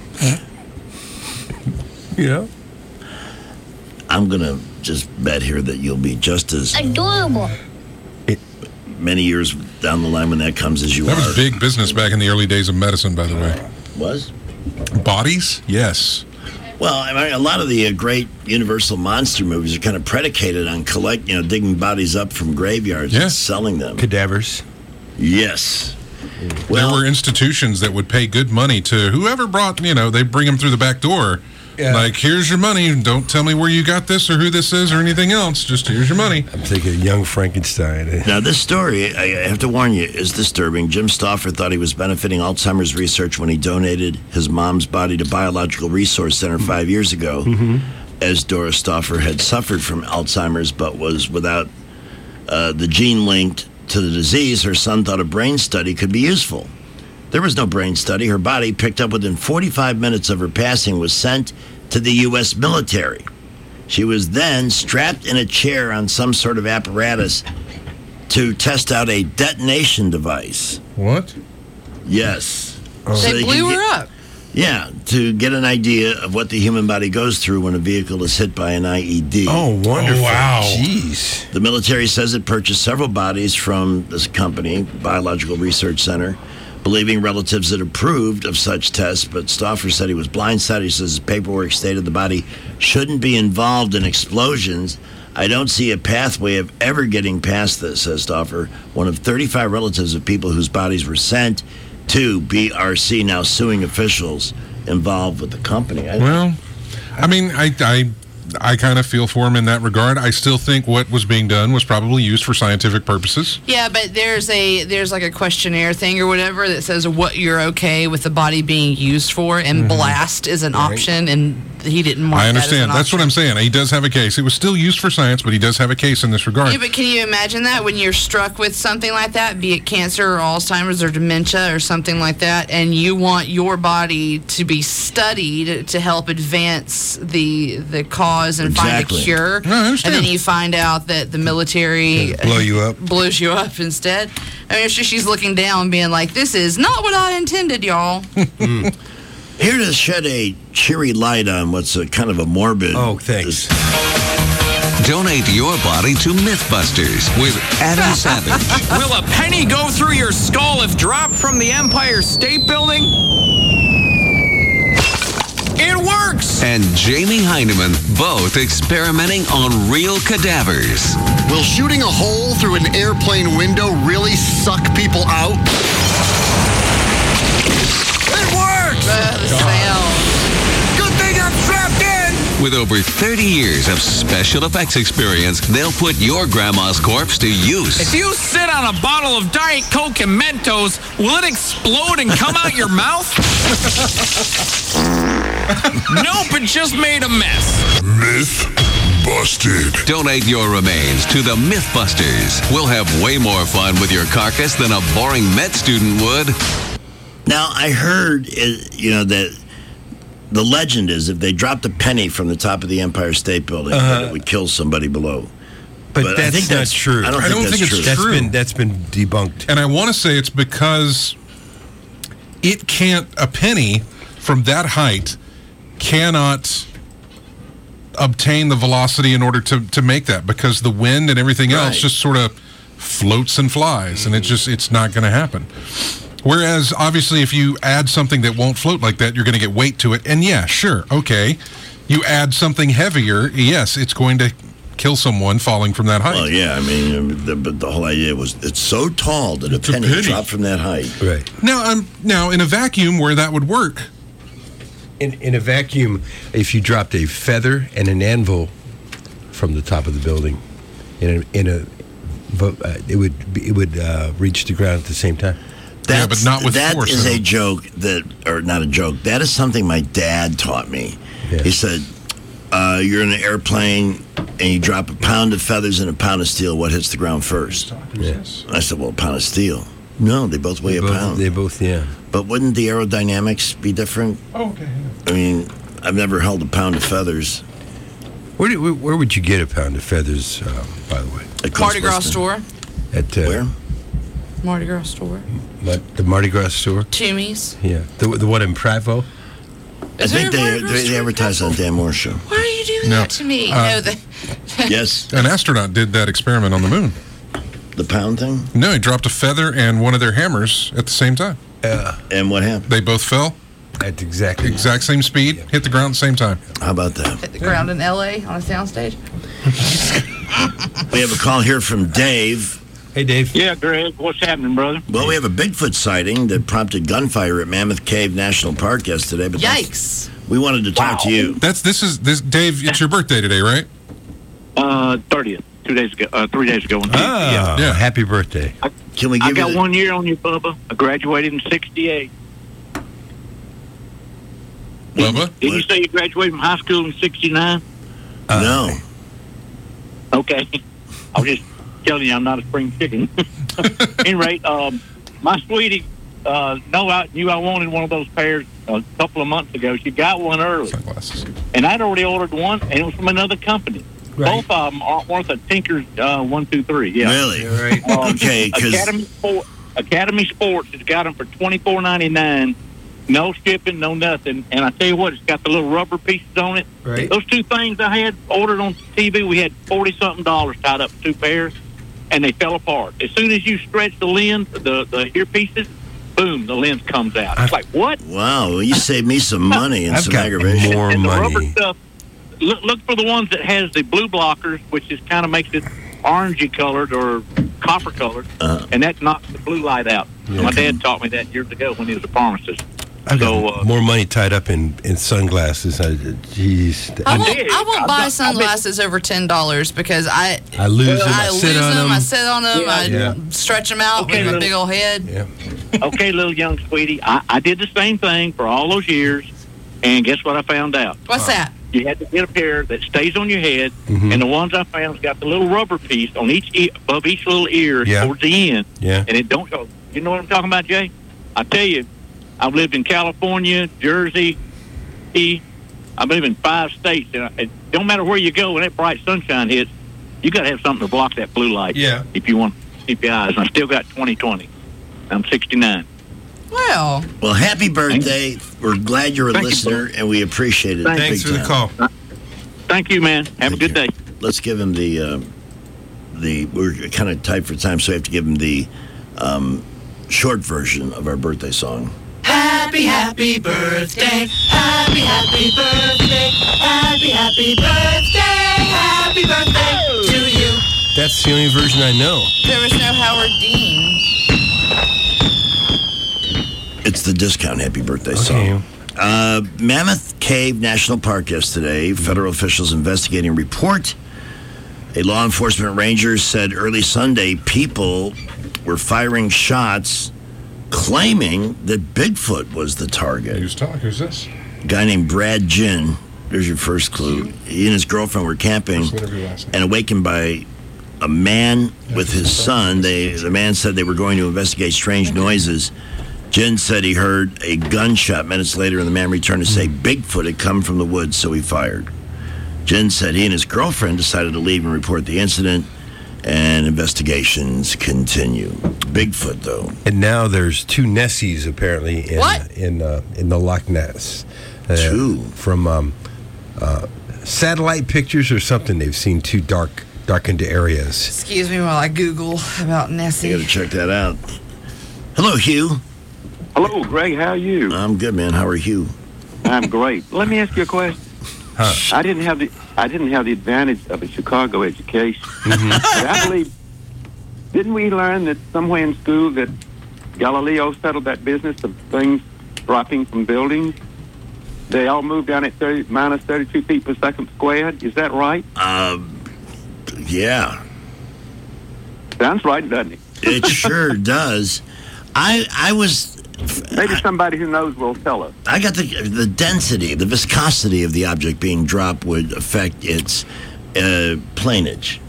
Speaker 15: You know?
Speaker 7: I'm going to just bet here that you'll be just as
Speaker 3: adorable.
Speaker 7: Many years down the line when that comes as you are.
Speaker 12: That was big business back in the early days of medicine, by the way.
Speaker 7: Was?
Speaker 12: Bodies? Yes.
Speaker 7: Well, I mean, a lot of the great Universal monster movies are kind of predicated on digging bodies up from graveyards and selling them.
Speaker 15: Cadavers.
Speaker 7: Yes.
Speaker 12: Well, there were institutions that would pay good money to whoever brought, they bring them through the back door. Yeah. Like, here's your money. Don't tell me where you got this or who this is or anything else. Just here's your money.
Speaker 15: I'm thinking Young Frankenstein.
Speaker 7: Now, this story, I have to warn you, is disturbing. Jim Stauffer thought he was benefiting Alzheimer's research when he donated his mom's body to Biological Resource Center 5 years ago, as Doris Stauffer had suffered from Alzheimer's but was without the gene linked to the disease. Her son thought a brain study could be useful. There was no brain study. Her body, picked up within 45 minutes of her passing, was sent to the U.S. military. She was then strapped in a chair on some sort of apparatus to test out a detonation device.
Speaker 12: What?
Speaker 7: Yes.
Speaker 18: Oh. So they blew her up.
Speaker 7: Yeah, to get an idea of what the human body goes through when a vehicle is hit by an IED.
Speaker 15: Oh, wonderful.
Speaker 12: Oh, wow.
Speaker 15: Jeez.
Speaker 7: The military says it purchased several bodies from this company, Biological Research Center, believing relatives had approved of such tests, but Stauffer said he was blindsided. He says his paperwork stated the body shouldn't be involved in explosions. I don't see a pathway of ever getting past this, says Stauffer, one of 35 relatives of people whose bodies were sent to BRC, now suing officials involved with the company.
Speaker 12: Well, I mean, I kind of feel for him in that regard. I still think what was being done was probably used for scientific purposes.
Speaker 18: Yeah, but there's like a questionnaire thing or whatever that says what you're okay with the body being used for, and blast is an option, and he didn't want.
Speaker 12: I understand.
Speaker 18: That as
Speaker 12: That's what I'm saying. He does have a case. It was still used for science, but he does have a case in this regard.
Speaker 18: Yeah, but can you imagine that when you're struck with something like that, be it cancer or Alzheimer's or dementia or something like that, and you want your body to be studied to help advance the cause and find a cure, and then you find out that the military blows you up instead. I mean, she's looking down, being like, "This is not what I intended, y'all."
Speaker 7: Here to shed a cheery light on what's a kind of a morbid.
Speaker 15: Oh, thanks.
Speaker 5: Donate your body to Mythbusters with Adam Savage.
Speaker 6: Will a penny go through your skull if dropped from the Empire State Building? It worked!
Speaker 21: works.
Speaker 5: And Jamie Heineman, both experimenting on real cadavers.
Speaker 8: Will shooting a hole through an airplane window really suck people out? It works!
Speaker 18: The sound.
Speaker 8: Good thing I'm strapped in!
Speaker 5: With over 30 years of special effects experience, they'll put your grandma's corpse to use.
Speaker 6: If you sit on a bottle of Diet Coke and Mentos, will it explode and come out your mouth? Nope, it just made a mess.
Speaker 9: Myth busted.
Speaker 5: Donate your remains to the Mythbusters. We'll have way more fun with your carcass than a boring med student would.
Speaker 7: Now, I heard, that the legend is if they dropped a penny from the top of the Empire State Building, that it would kill somebody below.
Speaker 15: But
Speaker 7: I think
Speaker 15: that's not true.
Speaker 7: I don't think it's true.
Speaker 15: That's been debunked.
Speaker 12: And I want to say it's because a penny from that height cannot obtain the velocity in order to make that, because the wind and everything else just sort of floats and flies, and it's not going to happen. Whereas, obviously, if you add something that won't float like that, you're going to get weight to it. And yeah, sure, okay. You add something heavier, yes, it's going to kill someone falling from that height.
Speaker 7: Well, yeah, I mean, but the whole idea was it's so tall that a penny dropped from that height.
Speaker 15: Right.
Speaker 12: Now, in a vacuum where that would work.
Speaker 15: In a vacuum, if you dropped a feather and an anvil from the top of the building, it would reach the ground at the same time.
Speaker 12: But not with
Speaker 7: that
Speaker 12: force.
Speaker 7: That is a joke or not a joke. That is something my dad taught me. Yeah. He said, you're in an airplane and you drop a pound of feathers and a pound of steel. What hits the ground first?
Speaker 15: Yes.
Speaker 7: I said, well, a pound of steel. No, they both weigh a pound.
Speaker 15: They both, yeah.
Speaker 7: But wouldn't the aerodynamics be different?
Speaker 12: Oh, okay.
Speaker 7: I mean, I've never held a pound of feathers.
Speaker 15: Where would you get a pound of feathers, by the way?
Speaker 7: At
Speaker 18: Mardi Gras store.
Speaker 15: At
Speaker 7: where?
Speaker 18: Mardi Gras store.
Speaker 15: The Mardi Gras store?
Speaker 18: Toomey's.
Speaker 15: Yeah. The one in Prattville?
Speaker 7: I think they advertise on Dan Moore show.
Speaker 18: Why are you doing that to me?
Speaker 7: Yes.
Speaker 12: An astronaut did that experiment on the moon.
Speaker 7: The pound thing?
Speaker 12: No, he dropped a feather and one of their hammers at the same time.
Speaker 7: And what happened?
Speaker 12: They both fell.
Speaker 15: At the
Speaker 12: exact same speed, hit the ground at the same time.
Speaker 7: How about that?
Speaker 18: Hit the ground in L.A. on a soundstage.
Speaker 7: We have a call here from Dave.
Speaker 15: Hey, Dave.
Speaker 10: Yeah, Greg. What's happening, brother?
Speaker 7: Well, we have a Bigfoot sighting that prompted gunfire at Mammoth Cave National Park yesterday. But
Speaker 18: yikes!
Speaker 7: We wanted to talk to you.
Speaker 12: This Dave. It's your birthday today, right?
Speaker 10: 30th. 3 days ago.
Speaker 15: Yeah. Happy birthday!
Speaker 7: Can we?
Speaker 10: I got 1 year on you, Bubba. I graduated in '68.
Speaker 12: Bubba?
Speaker 10: Did you say you graduated from high school in '69?
Speaker 7: No.
Speaker 10: Okay. I was just telling you I'm not a spring chicken. At any rate, my sweetie knew I wanted one of those pairs a couple of months ago. She got one early. Sunglasses. And I'd already ordered one, and it was from another company. Right. Both of them aren't worth a Tinker's 1, 2, 3. Yeah.
Speaker 7: Really?
Speaker 15: Right.
Speaker 7: Okay.
Speaker 10: Academy Sports has got them for $24.99. No shipping, no nothing. And I tell you what, it's got the little rubber pieces on it.
Speaker 15: Right.
Speaker 10: Those two things I had ordered on TV, we had $40-something tied up, 2 pairs, and they fell apart. As soon as you stretch the lens, the earpieces, boom, the lens comes out. It's like, what?
Speaker 7: Wow, well, you saved me some money and some aggravation.
Speaker 15: More
Speaker 10: and the
Speaker 15: money.
Speaker 10: rubber stuff, look for the ones that has the blue blockers, which is kind of makes it orangey colored or copper colored, and that knocks the blue light out.
Speaker 15: Yeah.
Speaker 10: My dad taught me that years ago when he was a pharmacist.
Speaker 15: I've got more money tied up in sunglasses. Jeez.
Speaker 18: I won't buy sunglasses over $10 because I
Speaker 15: lose them. I sit on them.
Speaker 18: I sit on them. I stretch them out with my big old head.
Speaker 15: Yeah.
Speaker 10: Okay, little young sweetie. I did the same thing for all those years, and guess what I found out?
Speaker 18: What's that?
Speaker 10: You had to get a pair that stays on your head, and the ones I found's got the little rubber piece on above each little ear towards the end.
Speaker 15: Yeah.
Speaker 10: And it don't go. You know what I'm talking about, Jay? I tell you, I've lived in California, Jersey, I've lived in 5 states, and it don't matter where you go when that bright sunshine hits, you got to have something to block that blue light.
Speaker 15: Yeah.
Speaker 10: If you want to keep your eyes. And I still got 20/20. I'm 69.
Speaker 18: Well,
Speaker 7: happy birthday. We're glad you're a listener, and we appreciate it.
Speaker 15: Thanks for the call.
Speaker 10: Thank you, man. Have a good day.
Speaker 7: Let's give him the we're kind of tight for time, so we have to give him the short version of our birthday song.
Speaker 18: happy
Speaker 2: Happy, happy birthday. Happy, happy birthday. Happy, happy birthday. Happy birthday to you.
Speaker 15: That's the only version I know.
Speaker 18: There was no Howard Dean.
Speaker 7: It's the discount happy birthday song. Mammoth Cave National Park yesterday. Federal officials investigating report. A law enforcement ranger said early Sunday people were firing shots claiming that Bigfoot was the target.
Speaker 12: Who's this?
Speaker 7: A guy named Brad Ginn. There's your first clue. He and his girlfriend were camping and awakened by a man with his son. The man said they were going to investigate strange noises. Ginn said he heard a gunshot minutes later, and the man returned to say Bigfoot had come from the woods, so he fired. Ginn said he and his girlfriend decided to leave and report the incident, and investigations continue. Bigfoot, though.
Speaker 15: And now there's two Nessies, apparently, in the Loch Ness.
Speaker 7: Two?
Speaker 15: From satellite pictures or something. They've seen two darkened areas.
Speaker 18: Excuse me while I Google about Nessie.
Speaker 7: You got to check that out. Hello, Hugh.
Speaker 13: Hello, Greg. How are you?
Speaker 7: I'm good, man. How are you?
Speaker 13: I'm great. Let me ask you a question. I didn't have the advantage of a Chicago education. But I believe, didn't we learn that somewhere in school that Galileo settled that business of things dropping from buildings? They all moved down at minus 32 feet per second squared. Is that right?
Speaker 7: Yeah.
Speaker 13: Sounds right, doesn't it?
Speaker 7: It sure does. I was...
Speaker 13: Maybe somebody who knows will tell us.
Speaker 7: I got the density, the viscosity of the object being dropped would affect its planage.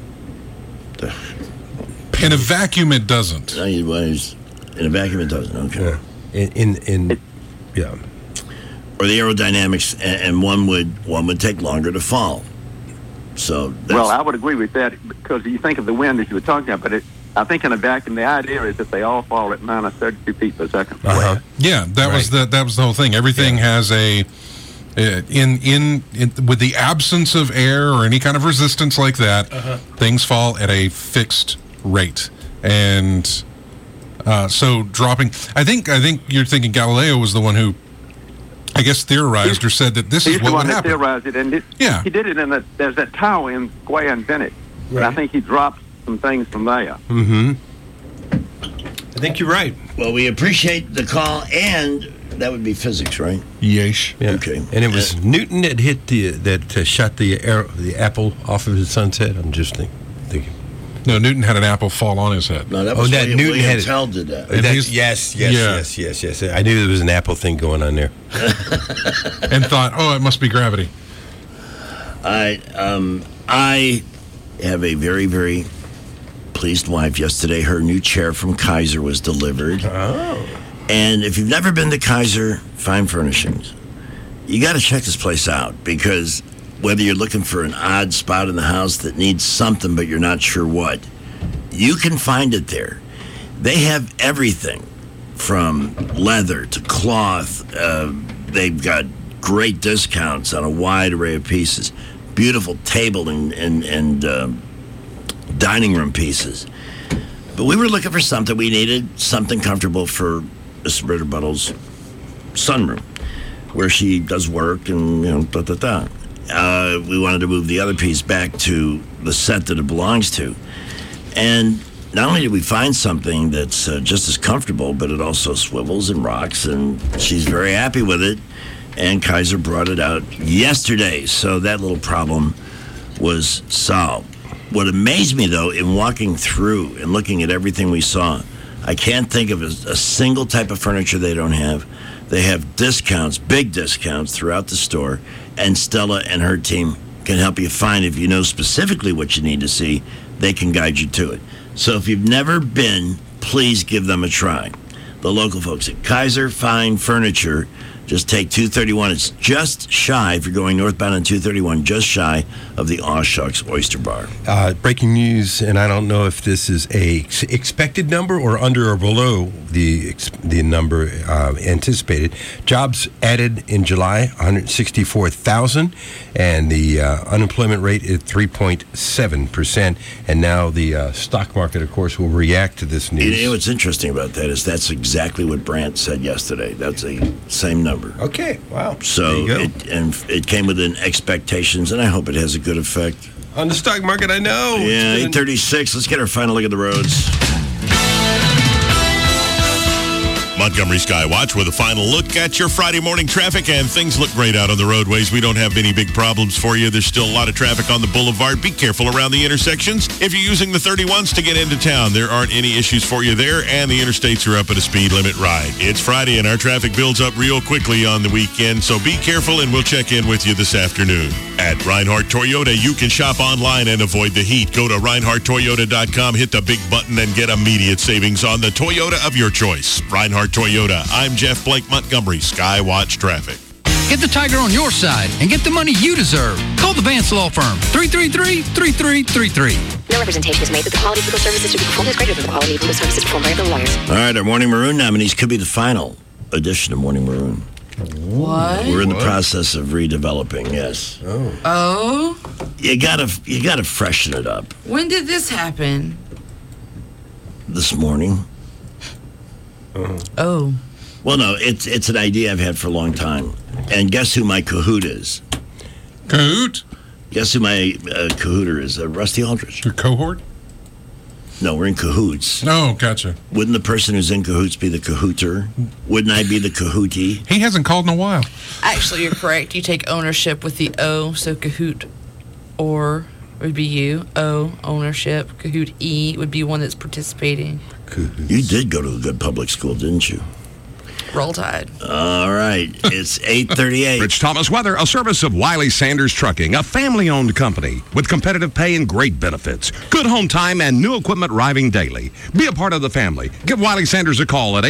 Speaker 12: In a vacuum, it doesn't.
Speaker 7: No, in a vacuum, it doesn't. Okay.
Speaker 15: Yeah.
Speaker 7: Or the aerodynamics, and one would take longer to fall. So.
Speaker 13: Well, I would agree with that because you think of the wind as you were talking about, but I think in a vacuum, the idea is that they all fall at minus 32 feet per second.
Speaker 12: Yeah, that was the whole thing. Everything has a in with the absence of air or any kind of resistance like that, things fall at a fixed rate, and so dropping. I think you're thinking Galileo was the one who, I guess, theorized or said that this is what would happen.
Speaker 13: He's the one that theorized it, and he did it there's that tower in Square in Venice, and I think he dropped some things from there.
Speaker 15: I think you're right.
Speaker 7: Well, we appreciate the call, and that would be physics, right?
Speaker 12: Yes.
Speaker 15: Yeah.
Speaker 7: Okay.
Speaker 15: And it was Newton that hit that shot the apple off of his son's head. I'm just thinking.
Speaker 12: No, Newton had an apple fall on his head.
Speaker 7: No, that was Newton had Tell did that.
Speaker 15: Yes. I knew there was an apple thing going on there.
Speaker 12: And thought, it must be gravity.
Speaker 7: I have a very, very pleased wife. Yesterday, her new chair from Kaiser was delivered. And if you've never been to Kaiser Fine Furnishings, you got to check this place out, because whether you're looking for an odd spot in the house that needs something but you're not sure what, you can find it there. They have everything from leather to cloth. They've got great discounts on a wide array of pieces. Beautiful table and dining room pieces. But we were looking for something. We needed something comfortable for Miss Britta Buttle's sunroom, where she does work and, we wanted to move the other piece back to the set that it belongs to. And not only did we find something that's just as comfortable, but it also swivels and rocks, and she's very happy with it. And Kaiser brought it out yesterday, so that little problem was solved. What amazed me, though, in walking through and looking at everything we saw, I can't think of a single type of furniture they don't have. They have discounts, big discounts throughout the store, and Stella and her team can help you find, if you know specifically what you need to see, they can guide you to it. So if you've never been, please give them a try. The local folks at Kaiser Fine Furniture, Just take 231. It's just shy, if you're going northbound on 231, just shy of the Awshucks Oyster Bar.
Speaker 15: Breaking news, and I don't know if this is a expected number or under or below the number anticipated. Jobs added in July, 164,000, and the unemployment rate is 3.7%. And now the stock market, of course, will react to this news.
Speaker 7: You know what's interesting about that is that's exactly what Brandt said yesterday. That's the same number.
Speaker 15: Okay, wow.
Speaker 7: So it came within expectations, and I hope it has a good effect.
Speaker 15: On the stock market, I know.
Speaker 7: Yeah, 836. Let's get our final look at the roads.
Speaker 1: Montgomery Skywatch with a final look at your Friday morning traffic, and things look great out on the roadways. We don't have any big problems for you. There's still a lot of traffic on the boulevard. Be careful around the intersections. If you're using the 31s to get into town, there aren't any issues for you there, and the interstates are up at a speed limit ride. It's Friday, and our traffic builds up real quickly on the weekend, so be careful, and we'll check in with you this afternoon. At Reinhardt Toyota, you can shop online and avoid the heat. Go to ReinhardtToyota.com, hit the big button, and get immediate savings on the Toyota of your choice. Reinhardt Toyota. I'm Jeff Blake, Montgomery Skywatch Traffic.
Speaker 11: Get the Tiger on your side and get the money you deserve. Call the Vance Law Firm, 333-3333.
Speaker 14: No representation is made that the quality of legal services to be performed is greater than the quality of legal services performed by other lawyers.
Speaker 7: All right, our Morning Maroon nominees could be the final edition of Morning Maroon.
Speaker 18: What?
Speaker 7: We're in the process of redeveloping, yes.
Speaker 18: Oh?
Speaker 7: You gotta freshen it up.
Speaker 18: When did this happen?
Speaker 7: This morning.
Speaker 18: Oh.
Speaker 7: Well, no, it's an idea I've had for a long time. And guess who my cahoot is?
Speaker 12: Cahoot?
Speaker 7: Guess who my cahooter is? Rusty Aldrich.
Speaker 12: Your cohort?
Speaker 7: No, we're in cahoots.
Speaker 12: Oh, gotcha.
Speaker 7: Wouldn't the person who's in cahoots be the cahooter? Wouldn't I be the cahootee?
Speaker 12: He hasn't called in a while.
Speaker 18: Actually, you're correct. You take ownership with the O, so cahoot or would be you. O, ownership. Cahoot E would be one that's participating.
Speaker 7: Cahoots. You did go to a good public school, didn't you?
Speaker 18: Roll Tide.
Speaker 7: All right. It's 8:38.
Speaker 16: Rich Thomas Weather, a service of Wiley Sanders Trucking, a family-owned company with competitive pay and great benefits. Good home time and new equipment arriving daily. Be a part of the family. Give Wiley Sanders a call at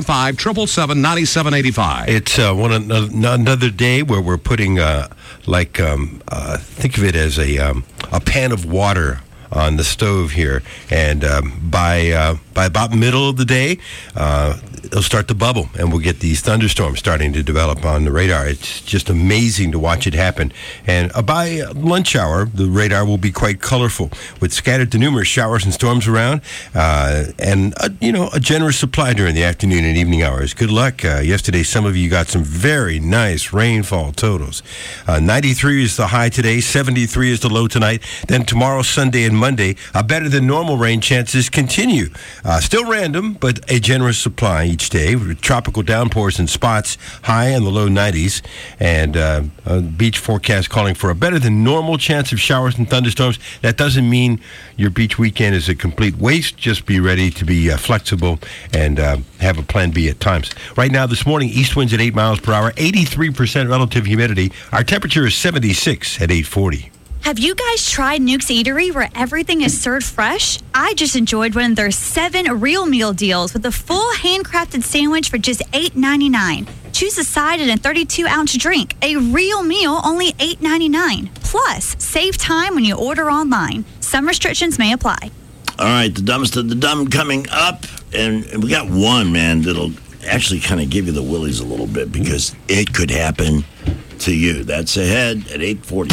Speaker 16: 855-777-9785.
Speaker 15: It's another day where we're putting, think of it as a pan of water on the stove here, and by about middle of the day, it'll start to bubble, and we'll get these thunderstorms starting to develop on the radar. It's just amazing to watch it happen. And by lunch hour, the radar will be quite colorful, with scattered to numerous showers and storms around, and a generous supply during the afternoon and evening hours. Good luck. Yesterday, some of you got some very nice rainfall totals. 93 is the high today, 73 is the low tonight. Then tomorrow, Sunday, and Monday, better than normal rain chances continue. Still random, but a generous supply each day, with tropical downpours in spots, high in the low 90s, and beach forecast calling for a better than normal chance of showers and thunderstorms. That doesn't mean your beach weekend is a complete waste. Just be ready to be flexible and have a plan B at times. Right now, this morning, east winds at 8 miles per hour, 83% relative humidity. Our temperature is 76 at 8:40.
Speaker 17: Have you guys tried Nuke's Eatery, where everything is served fresh? I just enjoyed one of their 7 real meal deals with a full handcrafted sandwich for just $8.99. Choose a side and a 32-ounce drink. A real meal, only $8.99. Plus, save time when you order online. Some restrictions may apply.
Speaker 7: All right, the dumbest of the dumb coming up. And we got one, man, that'll actually kind of give you the willies a little bit, because it could happen to you. That's ahead at 8:40.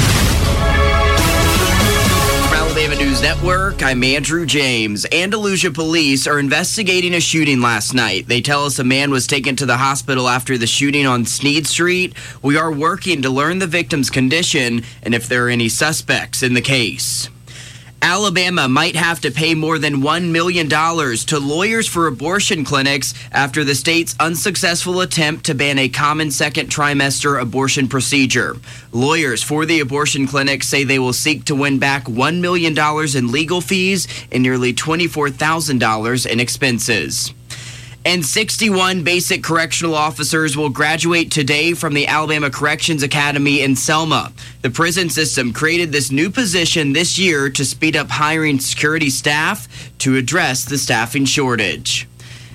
Speaker 21: Alabama News Network, I'm Andrew James. Andalusia police are investigating a shooting last night. They tell us a man was taken to the hospital after the shooting on Sneed Street. We are working to learn the victim's condition and if there are any suspects in the case. Alabama might have to pay more than $1 million to lawyers for abortion clinics after the state's unsuccessful attempt to ban a common second trimester abortion procedure. Lawyers for the abortion clinics say they will seek to win back $1 million in legal fees and nearly $24,000 in expenses. And 61 basic correctional officers will graduate today from the Alabama Corrections Academy in Selma. The prison system created this new position this year to speed up hiring security staff to address the staffing shortage.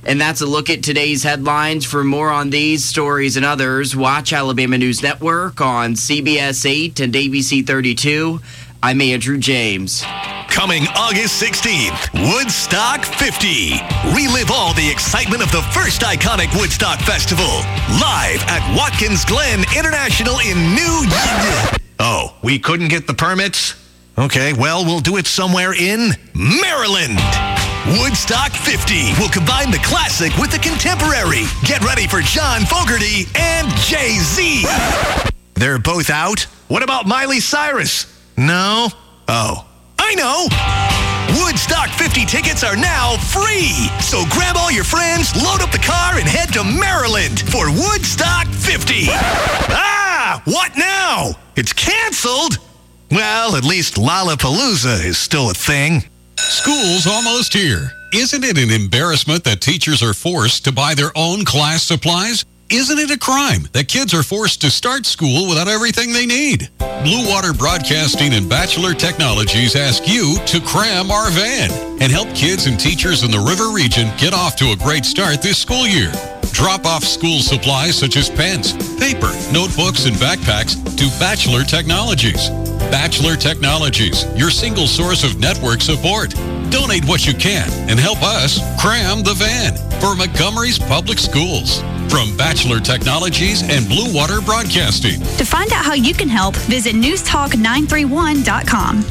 Speaker 21: And that's a look at today's headlines. For more on these stories and others, watch Alabama News Network on CBS 8 and ABC 32. I'm Andrew James.
Speaker 19: Coming August 16th, Woodstock 50. Relive all the excitement of the first iconic Woodstock Festival. Live at Watkins Glen International in New York. Oh, we couldn't get the permits? Okay, well, we'll do it somewhere in Maryland. Woodstock 50 will combine the classic with the contemporary. Get ready for John Fogerty and Jay-Z. They're both out? What about Miley Cyrus? No? Oh, I know. Woodstock 50 tickets are now free. So grab all your friends, load up the car, and head to Maryland for Woodstock 50. Ah, what now? It's canceled? Well, at least Lollapalooza is still a thing.
Speaker 20: School's almost here. Isn't it an embarrassment that teachers are forced to buy their own class supplies? Isn't it a crime that kids are forced to start school without everything they need? Blue Water Broadcasting and Bachelor Technologies ask you to cram our van and help kids and teachers in the River Region get off to a great start this school year. Drop off school supplies such as pens, paper, notebooks, and backpacks to Bachelor Technologies. Bachelor Technologies, your single source of network support. Donate what you can and help us cram the van for Montgomery's public schools. From Bachelor Technologies and Blue Water Broadcasting.
Speaker 17: To find out how you can help, visit newstalk931.com.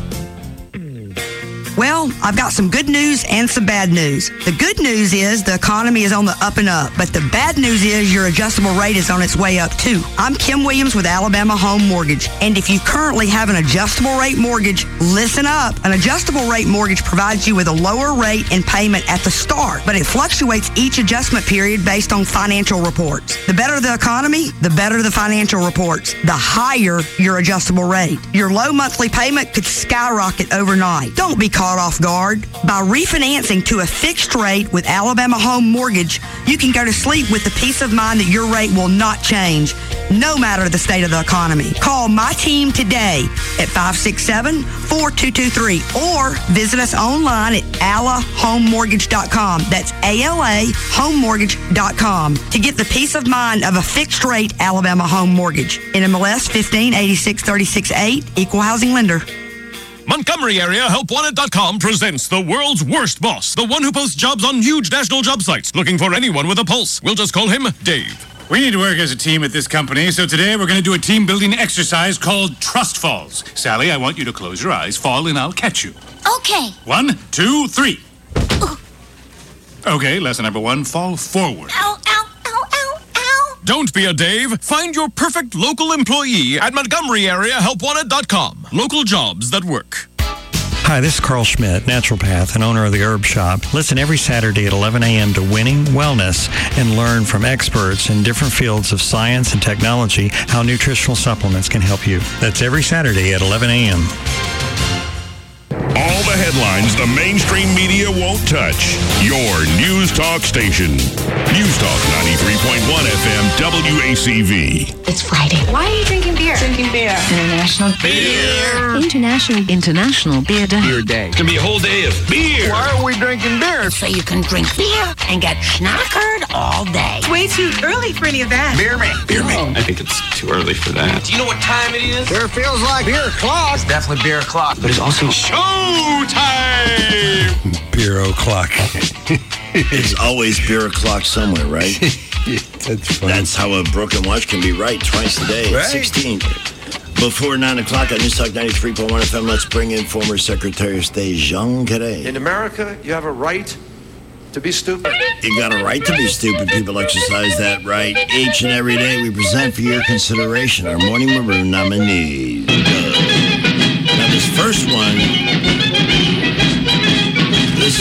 Speaker 22: Well, I've got some good news and some bad news. The good news is the economy is on the up and up, but the bad news is your adjustable rate is on its way up too. I'm Kim Williams with Alabama Home Mortgage, and if you currently have an adjustable rate mortgage, listen up. An adjustable rate mortgage provides you with a lower rate and payment at the start, but it fluctuates each adjustment period based on financial reports. The better the economy, the better the financial reports, the higher your adjustable rate. Your low monthly payment could skyrocket overnight. Don't be caught off guard. By refinancing to a fixed rate with Alabama Home Mortgage, you can go to sleep with the peace of mind that your rate will not change, no matter the state of the economy. Call my team today at 567-4223 or visit us online at alahomemortgage.com. That's ALAhomemortgage.com to get the peace of mind of a fixed rate Alabama Home Mortgage. NMLS 1586368, Equal Housing Lender.
Speaker 23: Montgomery Area HelpWanted.com presents the world's worst boss, the one who posts jobs on huge national job sites, looking for anyone with a pulse. We'll just call him Dave.
Speaker 24: We need to work as a team at this company, so today we're going to do a team-building exercise called Trust Falls. Sally, I want you to close your eyes, fall, and I'll catch you.
Speaker 26: Okay.
Speaker 24: 1, 2, 3. Okay, lesson number 1, fall forward.
Speaker 26: Ow, ow, ow, ow, ow.
Speaker 23: Don't be a Dave. Find your perfect local employee at Montgomery Area HelpWanted.com. Local jobs that work.
Speaker 27: Hi, this is Carl Schmidt, naturopath and owner of the Herb Shop. Listen every Saturday at 11 a.m. to Winning Wellness and learn from experts in different fields of science and technology how nutritional supplements can help you. That's every Saturday at 11 a.m.
Speaker 1: All the headlines the mainstream media won't touch. Your News Talk station. News Talk 93.1 FM WACV.
Speaker 26: It's Friday. Why are you drinking beer?
Speaker 28: Drinking beer.
Speaker 26: International Beer.
Speaker 28: International Beer Day. Beer Day. It's going to be a whole day of beer. Why are we drinking beer?
Speaker 26: So you can drink beer and get schnockered all day.
Speaker 28: It's way too early for any of that. Beer man. Beer man.
Speaker 29: I think it's too early for that.
Speaker 28: Do you know what time it is? Beer feels like beer o'clock.
Speaker 29: It's definitely beer o'clock, but it's also
Speaker 28: showtime.
Speaker 15: Beer o'clock.
Speaker 7: It's always beer o'clock somewhere, right?
Speaker 15: That's funny.
Speaker 7: That's how a broken watch can be right twice a day.
Speaker 15: Right.
Speaker 7: 16. Before 9 o'clock on News Talk 93.1 FM, let's bring in former Secretary of State Jean Caret.
Speaker 30: In America, you have a right to be stupid.
Speaker 7: You got a right to be stupid. People exercise that right each and every day. We present for your consideration our Morning Maroon nominees. Now, this first one, this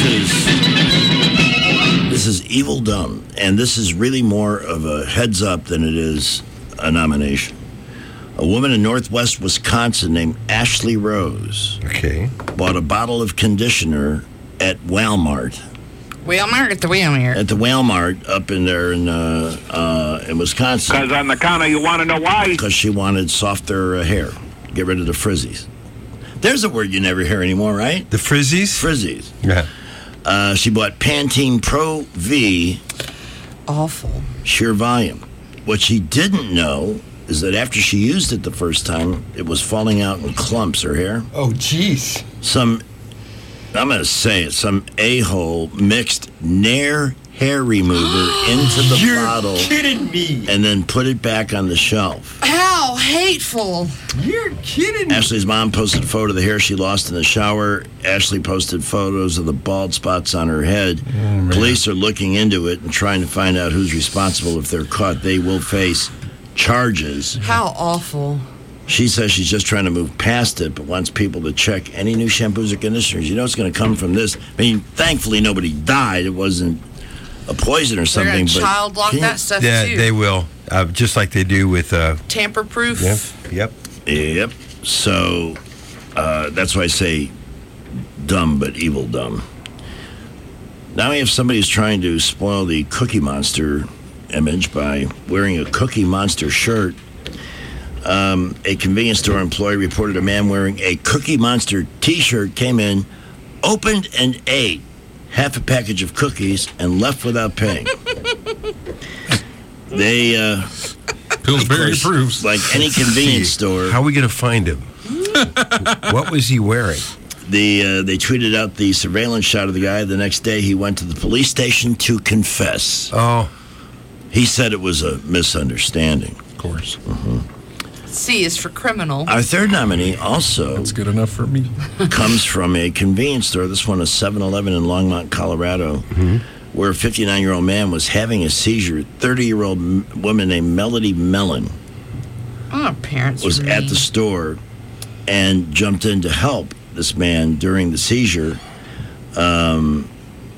Speaker 7: is Evil Dumb, and this is really more of a heads up than it is a nomination. A woman in northwest Wisconsin named Ashley Rose bought a bottle of conditioner at Walmart.
Speaker 18: At the Walmart.
Speaker 7: At the Walmart up in there in Wisconsin.
Speaker 30: Because on the counter, you want to know why?
Speaker 7: Because she wanted softer hair. Get rid of the frizzies. There's a word you never hear anymore, right?
Speaker 15: The frizzies?
Speaker 7: Frizzies.
Speaker 15: Yeah.
Speaker 7: She bought Pantene Pro V.
Speaker 18: Awful.
Speaker 7: Sheer volume. What she didn't know is that after she used it the first time, it was falling out in clumps, her hair.
Speaker 15: Oh, jeez.
Speaker 7: I'm going to say it, some a-hole mixed Nair hair remover into the bottle.
Speaker 15: You're kidding me.
Speaker 7: And then put it back on the shelf.
Speaker 18: How hateful.
Speaker 15: You're kidding me.
Speaker 7: Ashley's mom posted a photo of the hair she lost in the shower. Ashley posted photos of the bald spots on her head. Police are looking into it and trying to find out who's responsible. If they're caught, they will face charges.
Speaker 18: How awful.
Speaker 7: She says she's just trying to move past it, but wants people to check any new shampoos or conditioners. You know it's going to come from this. I mean, thankfully nobody died. It wasn't a poison or something.
Speaker 18: They're going to child lock that stuff too.
Speaker 15: Yeah, they will. Just like they do with...
Speaker 18: tamper-proof.
Speaker 15: Yep.
Speaker 7: So, that's why I say dumb but evil dumb. Now we have somebody who's trying to spoil the Cookie Monster image by wearing a Cookie Monster shirt. A convenience store employee reported a man wearing a Cookie Monster t-shirt came in, opened and ate half a package of cookies and left without paying.
Speaker 12: Pillsbury approves.
Speaker 7: Like any convenience store.
Speaker 15: How are we going to find him? What was he wearing?
Speaker 7: They tweeted out the surveillance shot of the guy. The next day, he went to the police station to confess.
Speaker 15: Oh.
Speaker 7: He said it was a misunderstanding.
Speaker 12: Of course.
Speaker 18: C is for criminal.
Speaker 7: Our third nominee also...
Speaker 12: That's good enough for me.
Speaker 7: ...comes from a convenience store. This one is 7-Eleven in Longmont, Colorado, where a 59-year-old man was having a seizure. 30-year-old woman named Melody Mellon
Speaker 18: parents
Speaker 7: was at the store and jumped in to help this man during the seizure, but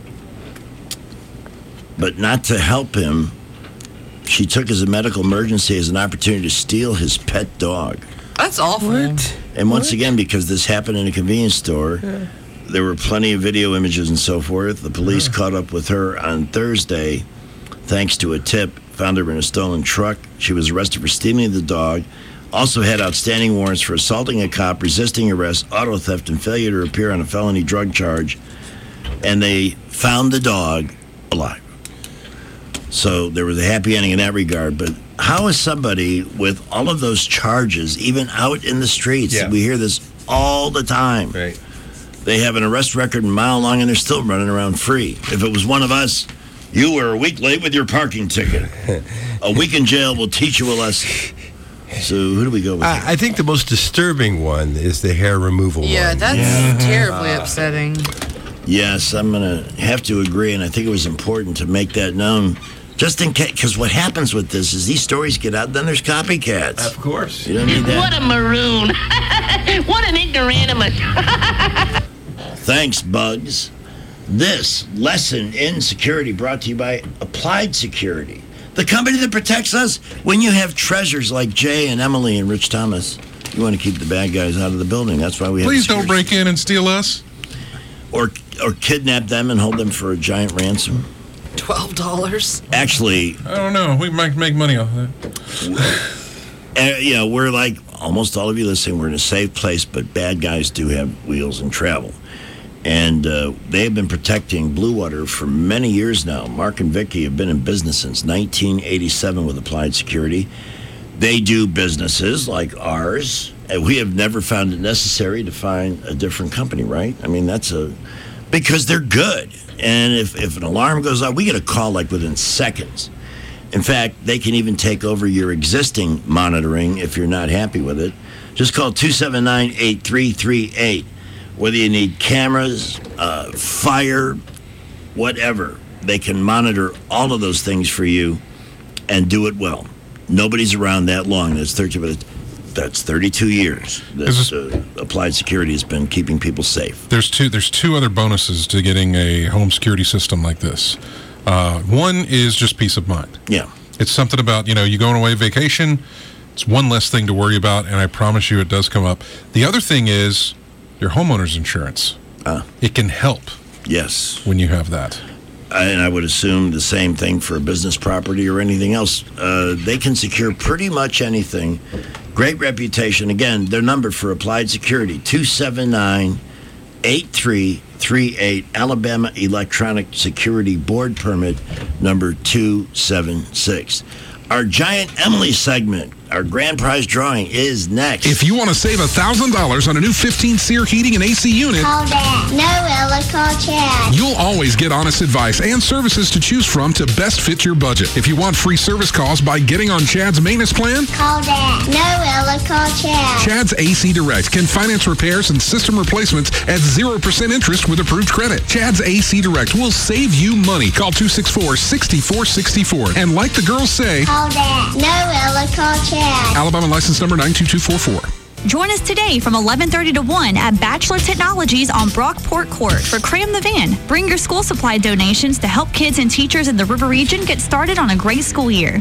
Speaker 7: not to help him. She took as a medical emergency as an opportunity to steal his pet dog.
Speaker 18: That's awful.
Speaker 7: And once again, because this happened in a convenience store, there were plenty of video images and so forth. The police caught up with her on Thursday, thanks to a tip, found her in a stolen truck. She was arrested for stealing the dog, also had outstanding warrants for assaulting a cop, resisting arrest, auto theft, and failure to appear on a felony drug charge. And they found the dog alive. So there was a happy ending in that regard. But how is somebody with all of those charges, even out in the streets, we hear this all the time.
Speaker 15: Right.
Speaker 7: They have an arrest record a mile long and they're still running around free. If it was one of us, you were a week late with your parking ticket. A week in jail will teach you a lesson. So who do we go with?
Speaker 15: I think the most disturbing one is the hair removal one.
Speaker 18: That's terribly upsetting.
Speaker 7: Yes, I'm going to have to agree, and I think it was important to make that known. Just in case, because what happens with this is these stories get out, then there's copycats.
Speaker 15: Of course.
Speaker 7: You don't need that.
Speaker 26: What a maroon. What an ignoramus.
Speaker 7: Thanks, Bugs. This lesson in security brought to you by Applied Security, the company that protects us when you have treasures like Jay and Emily and Rich Thomas. You want to keep the bad guys out of the building. That's why we have.
Speaker 12: Please don't break in and steal us.
Speaker 7: Or kidnap them and hold them for a giant ransom.
Speaker 18: $12.
Speaker 7: Actually,
Speaker 12: I don't know. We might make money off that.
Speaker 7: We're like almost all of you listening. We're in a safe place, but bad guys do have wheels and travel. And they have been protecting Blue Water for many years now. Mark and Vicky have been in business since 1987 with Applied Security. They do businesses like ours, and we have never found it necessary to find a different company, right? I mean, because they're good. And if an alarm goes off, we get a call like within seconds. In fact, they can even take over your existing monitoring if you're not happy with it. Just call 279-8338. Whether you need cameras, fire, whatever, they can monitor all of those things for you and do it well. Nobody's around that long. That's 32 years that Applied Security has been keeping people safe.
Speaker 12: There's two other bonuses to getting a home security system like this. One is just peace of mind.
Speaker 7: Yeah.
Speaker 12: It's something about, you going away vacation. It's one less thing to worry about, and I promise you it does come up. The other thing is your homeowner's insurance. It can help.
Speaker 7: Yes.
Speaker 12: When you have that.
Speaker 7: And I would assume the same thing for a business property or anything else. They can secure pretty much anything. Great reputation. Again, their number for Applied Security, 279-8338. 8338, Alabama Electronic Security Board Permit number 276. Our Giant Emily segment, our grand prize drawing, is next.
Speaker 2: If you want to save $1,000 on a new 15-SEER heating and AC unit,
Speaker 3: call Dad. No, Ella, call Chad.
Speaker 2: You'll always get honest advice and services to choose from to best fit your budget. If you want free service calls by getting on Chad's maintenance plan,
Speaker 3: call Dad. No, Ella, call Chad.
Speaker 2: Chad's AC Direct can finance repairs and system replacements at 0% interest with approved credit. Chad's AC Direct will save you money. Call 264-6464. And like the girls say,
Speaker 3: call Dad. No, Ella, call Chad.
Speaker 2: Alabama license number 92244.
Speaker 17: Join us today from 11:30 to 1 at Bachelor Technologies on Brockport Court for Cram the Van. Bring your school supply donations to help kids and teachers in the River Region get started on a great school year.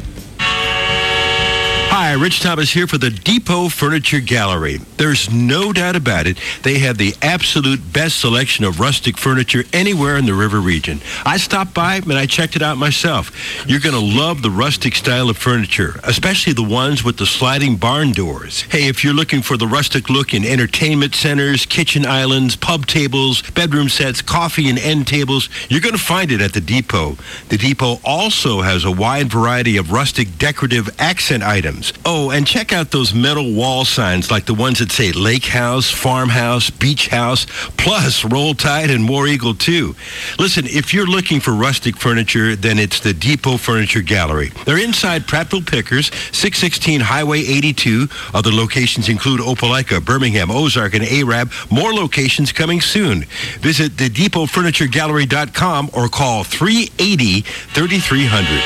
Speaker 15: Hi, Rich Thomas here for the Depot Furniture Gallery. There's no doubt about it. They have the absolute best selection of rustic furniture anywhere in the River Region. I stopped by and I checked it out myself. You're going to love the rustic style of furniture, especially the ones with the sliding barn doors. Hey, if you're looking for the rustic look in entertainment centers, kitchen islands, pub tables, bedroom sets, coffee and end tables, you're going to find it at the Depot. The Depot also has a wide variety of rustic decorative accent items. Oh, and check out those metal wall signs like the ones that say Lake House, Farmhouse, Beach House, plus Roll Tide and War Eagle too. Listen, if you're looking for rustic furniture, then it's the Depot Furniture Gallery. They're inside Prattville Pickers, 616 Highway 82. Other locations include Opelika, Birmingham, Ozark, and Arab. More locations coming soon. Visit thedepotfurnituregallery.com or call 380-3300.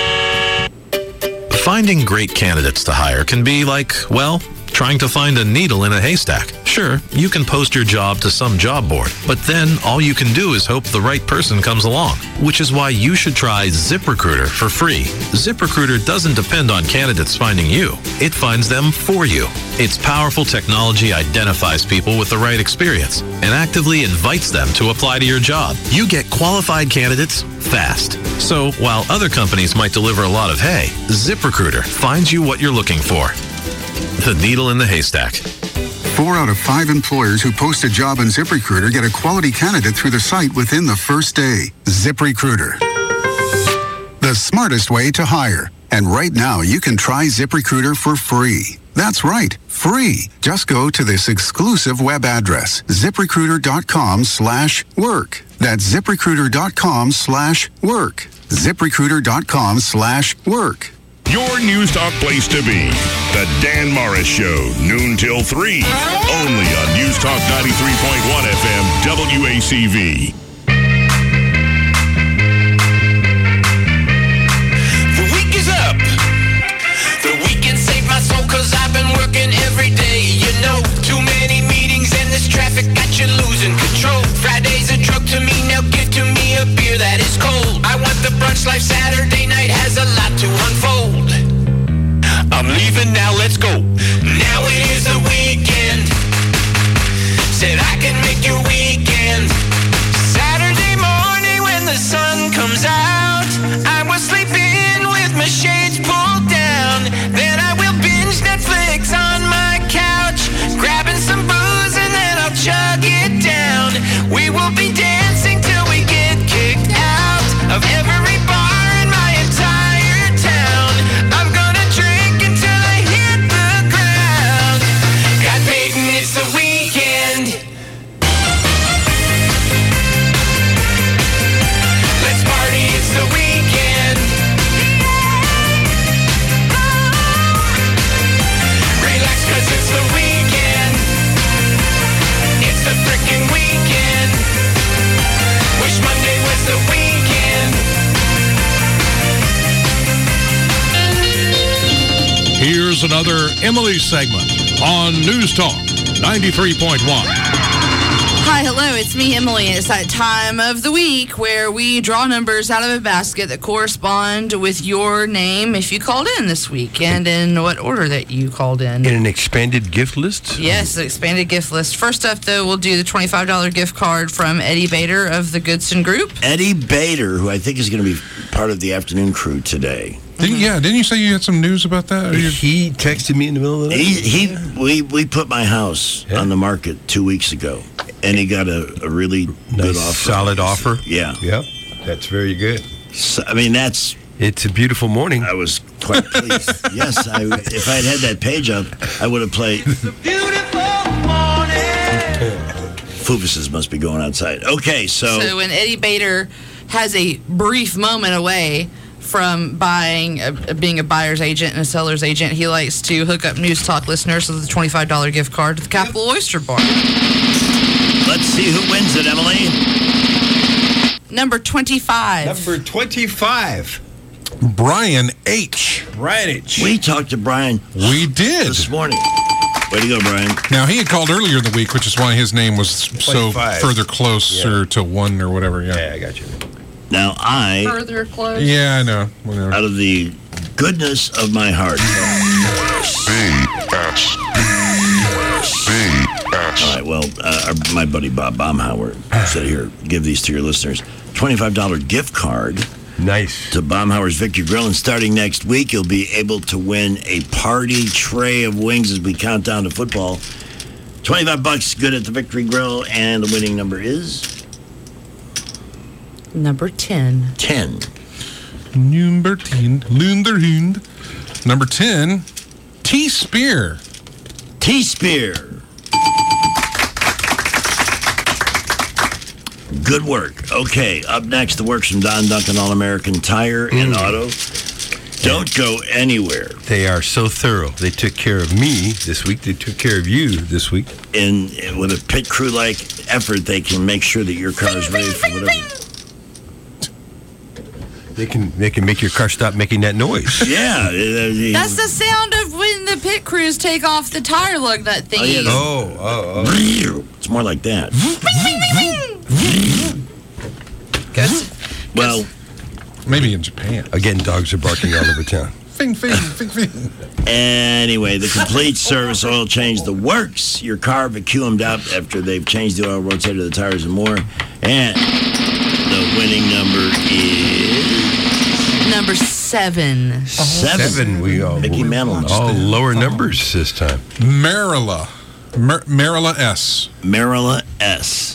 Speaker 4: Finding great candidates to hire can be like, well, trying to find a needle in a haystack. Sure, you can post your job to some job board, but then all you can do is hope the right person comes along, which is why you should try ZipRecruiter for free. ZipRecruiter doesn't depend on candidates finding you. It finds them for you. Its powerful technology identifies people with the right experience and actively invites them to apply to your job. You get qualified candidates fast. So while other companies might deliver a lot of hay, ZipRecruiter finds you what you're looking for. The needle in the haystack.
Speaker 5: 4 out of 5 employers who post a job on ZipRecruiter get a quality candidate through the site within the first day. ZipRecruiter. The smartest way to hire. And right now, you can try ZipRecruiter for free. That's right, free. Just go to this exclusive web address, ZipRecruiter.com/work. That's ZipRecruiter.com/work. ZipRecruiter.com/work.
Speaker 6: Your News Talk place to be. The Dan Morris Show, noon till 3. Only on News Talk 93.1 FM, WACV.
Speaker 8: The week is up. The weekend saved my soul because I've been working every day. You know, too many meetings and this traffic got you losing control. Friday's a drug to me, now give to me a beer that is cold. I want the brunch life, Saturday night has a lot to unfold. I'm leaving now, let's go. Now it is the weekend. Said I can make your weekend. Saturday morning when the sun comes out, I will sleep in with my shades pulled down. Then I will binge Netflix on my couch, grabbing some booze and then I'll chug it down. We will be dancing till we get kicked out of every bar in my entire town. I'm gonna drink until I hit the ground. God Peyton, it's the weekend. Let's party, it's the weekend. Relax, cause it's the weekend. It's the frickin' weekend. Wish Monday was the weekend.
Speaker 9: Here's another Emily segment on News Talk 93.1.
Speaker 18: Hi, hello, it's me, Emily. It's that time of the week where we draw numbers out of a basket that correspond with your name if you called in this week and in what order that you called in.
Speaker 15: In an expanded gift list?
Speaker 18: Yes, an expanded gift list. First up, though, we'll do the $25 gift card from Eddie Bader of the Goodson Group.
Speaker 7: Eddie Bader, who I think is going to be part of the afternoon crew today.
Speaker 12: Didn't you say you had some news about that?
Speaker 15: He texted me in the middle of the night.
Speaker 7: We put my house on the market 2 weeks ago, And he got a really good offer.
Speaker 15: Solid offer.
Speaker 7: Yeah.
Speaker 15: Yep. That's very good.
Speaker 7: So, I mean, it's
Speaker 15: a beautiful morning.
Speaker 7: I was quite pleased. Yes, if I had that page up, I would have played. Foofuses must be going outside. Okay, so
Speaker 18: when Eddie Bader has a brief moment away from being a buyer's agent and a seller's agent, he likes to hook up News Talk listeners with a $25 gift card to the Capital Oyster Bar.
Speaker 7: Let's see who wins it, Emily.
Speaker 18: Number 25.
Speaker 15: Number 25.
Speaker 12: Brian H.
Speaker 15: Brian H.
Speaker 7: We talked to Brian.
Speaker 12: We did.
Speaker 7: This morning. Way to go, Brian.
Speaker 12: Now, he had called earlier in the week, which is why his name was 25. So further closer to 1 or whatever.
Speaker 15: Yeah, I got you.
Speaker 7: Now,
Speaker 18: Further close.
Speaker 12: Yeah, I know. Whatever.
Speaker 7: Out of the goodness of my heart. All right, well, my buddy Bob Baumhauer said, here, give these to your listeners. $25 gift card.
Speaker 15: Nice.
Speaker 7: To Baumhauer's Victory Grill. And starting next week, you'll be able to win a party tray of wings as we count down to football. $25 good at the Victory Grill. And the winning number is?
Speaker 18: Number 10.
Speaker 7: 10.
Speaker 12: Number 10. Number 10. T-Spear.
Speaker 7: T-Spear. Good work. Okay, up next, the works from Don Duncan All-American Tire and Auto. Don't go anywhere.
Speaker 15: They are so thorough. They took care of me this week. They took care of you this week.
Speaker 7: And with a pit crew-like effort, they can make sure that your car is ready for whatever.
Speaker 15: They can make your car stop making that noise.
Speaker 7: Yeah.
Speaker 18: That's the sound of when the pit crews take off the tire lug nut thingy.
Speaker 15: Oh.
Speaker 7: It's more like that. Well,
Speaker 12: maybe in Japan.
Speaker 15: Again, dogs are barking all over town.
Speaker 12: Fing, fing, fing, fing.
Speaker 7: Anyway, the complete service oil change, the works. Your car vacuumed up after they've changed the oil, rotated the tires, and more. And the winning number is
Speaker 18: number 7.
Speaker 7: 7. Mickey Mantle.
Speaker 15: All lower numbers this time.
Speaker 12: Marilla S.
Speaker 7: Marilla S.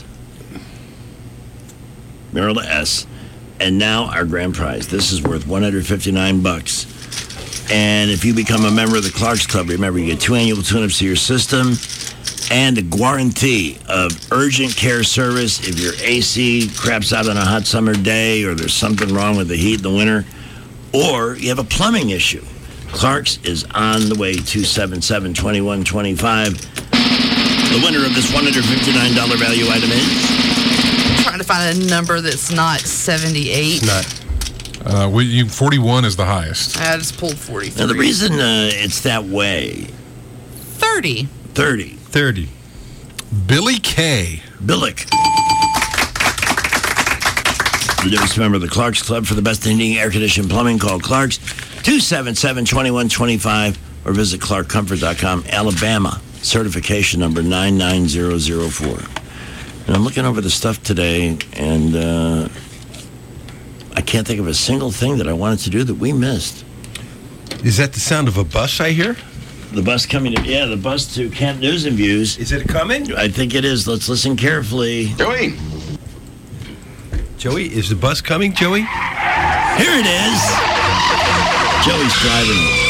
Speaker 7: Marilla S. And now our grand prize. This is worth $159. And if you become a member of the Clark's Club, remember you get 2 annual tune-ups to your system and a guarantee of urgent care service if your AC craps out on a hot summer day or there's something wrong with the heat in the winter or you have a plumbing issue. Clark's is on the way, 277-2125. The winner of this $159 value item is?
Speaker 18: I'm trying to find a number that's not 78.
Speaker 15: It's not.
Speaker 12: 41 is the highest.
Speaker 18: I just pulled 43.
Speaker 7: Now, the reason it's that way...
Speaker 18: 30.
Speaker 7: 30.
Speaker 12: Billy K.
Speaker 7: Billick. The newest member of the Clark's Club for the best in heating, air conditioning, plumbing. Call Clark's 277-2125 or visit clarkcomfort.com. Alabama certification number 99004. And I'm looking over the stuff today, and I can't think of a single thing that I wanted to do that we missed.
Speaker 15: Is that the sound of a bus I hear?
Speaker 7: The bus coming to, the bus to Camp News and Views.
Speaker 15: Is it coming?
Speaker 7: I think it is. Let's listen carefully.
Speaker 15: Joey, is the bus coming, Joey?
Speaker 7: Here it is. Joey's driving.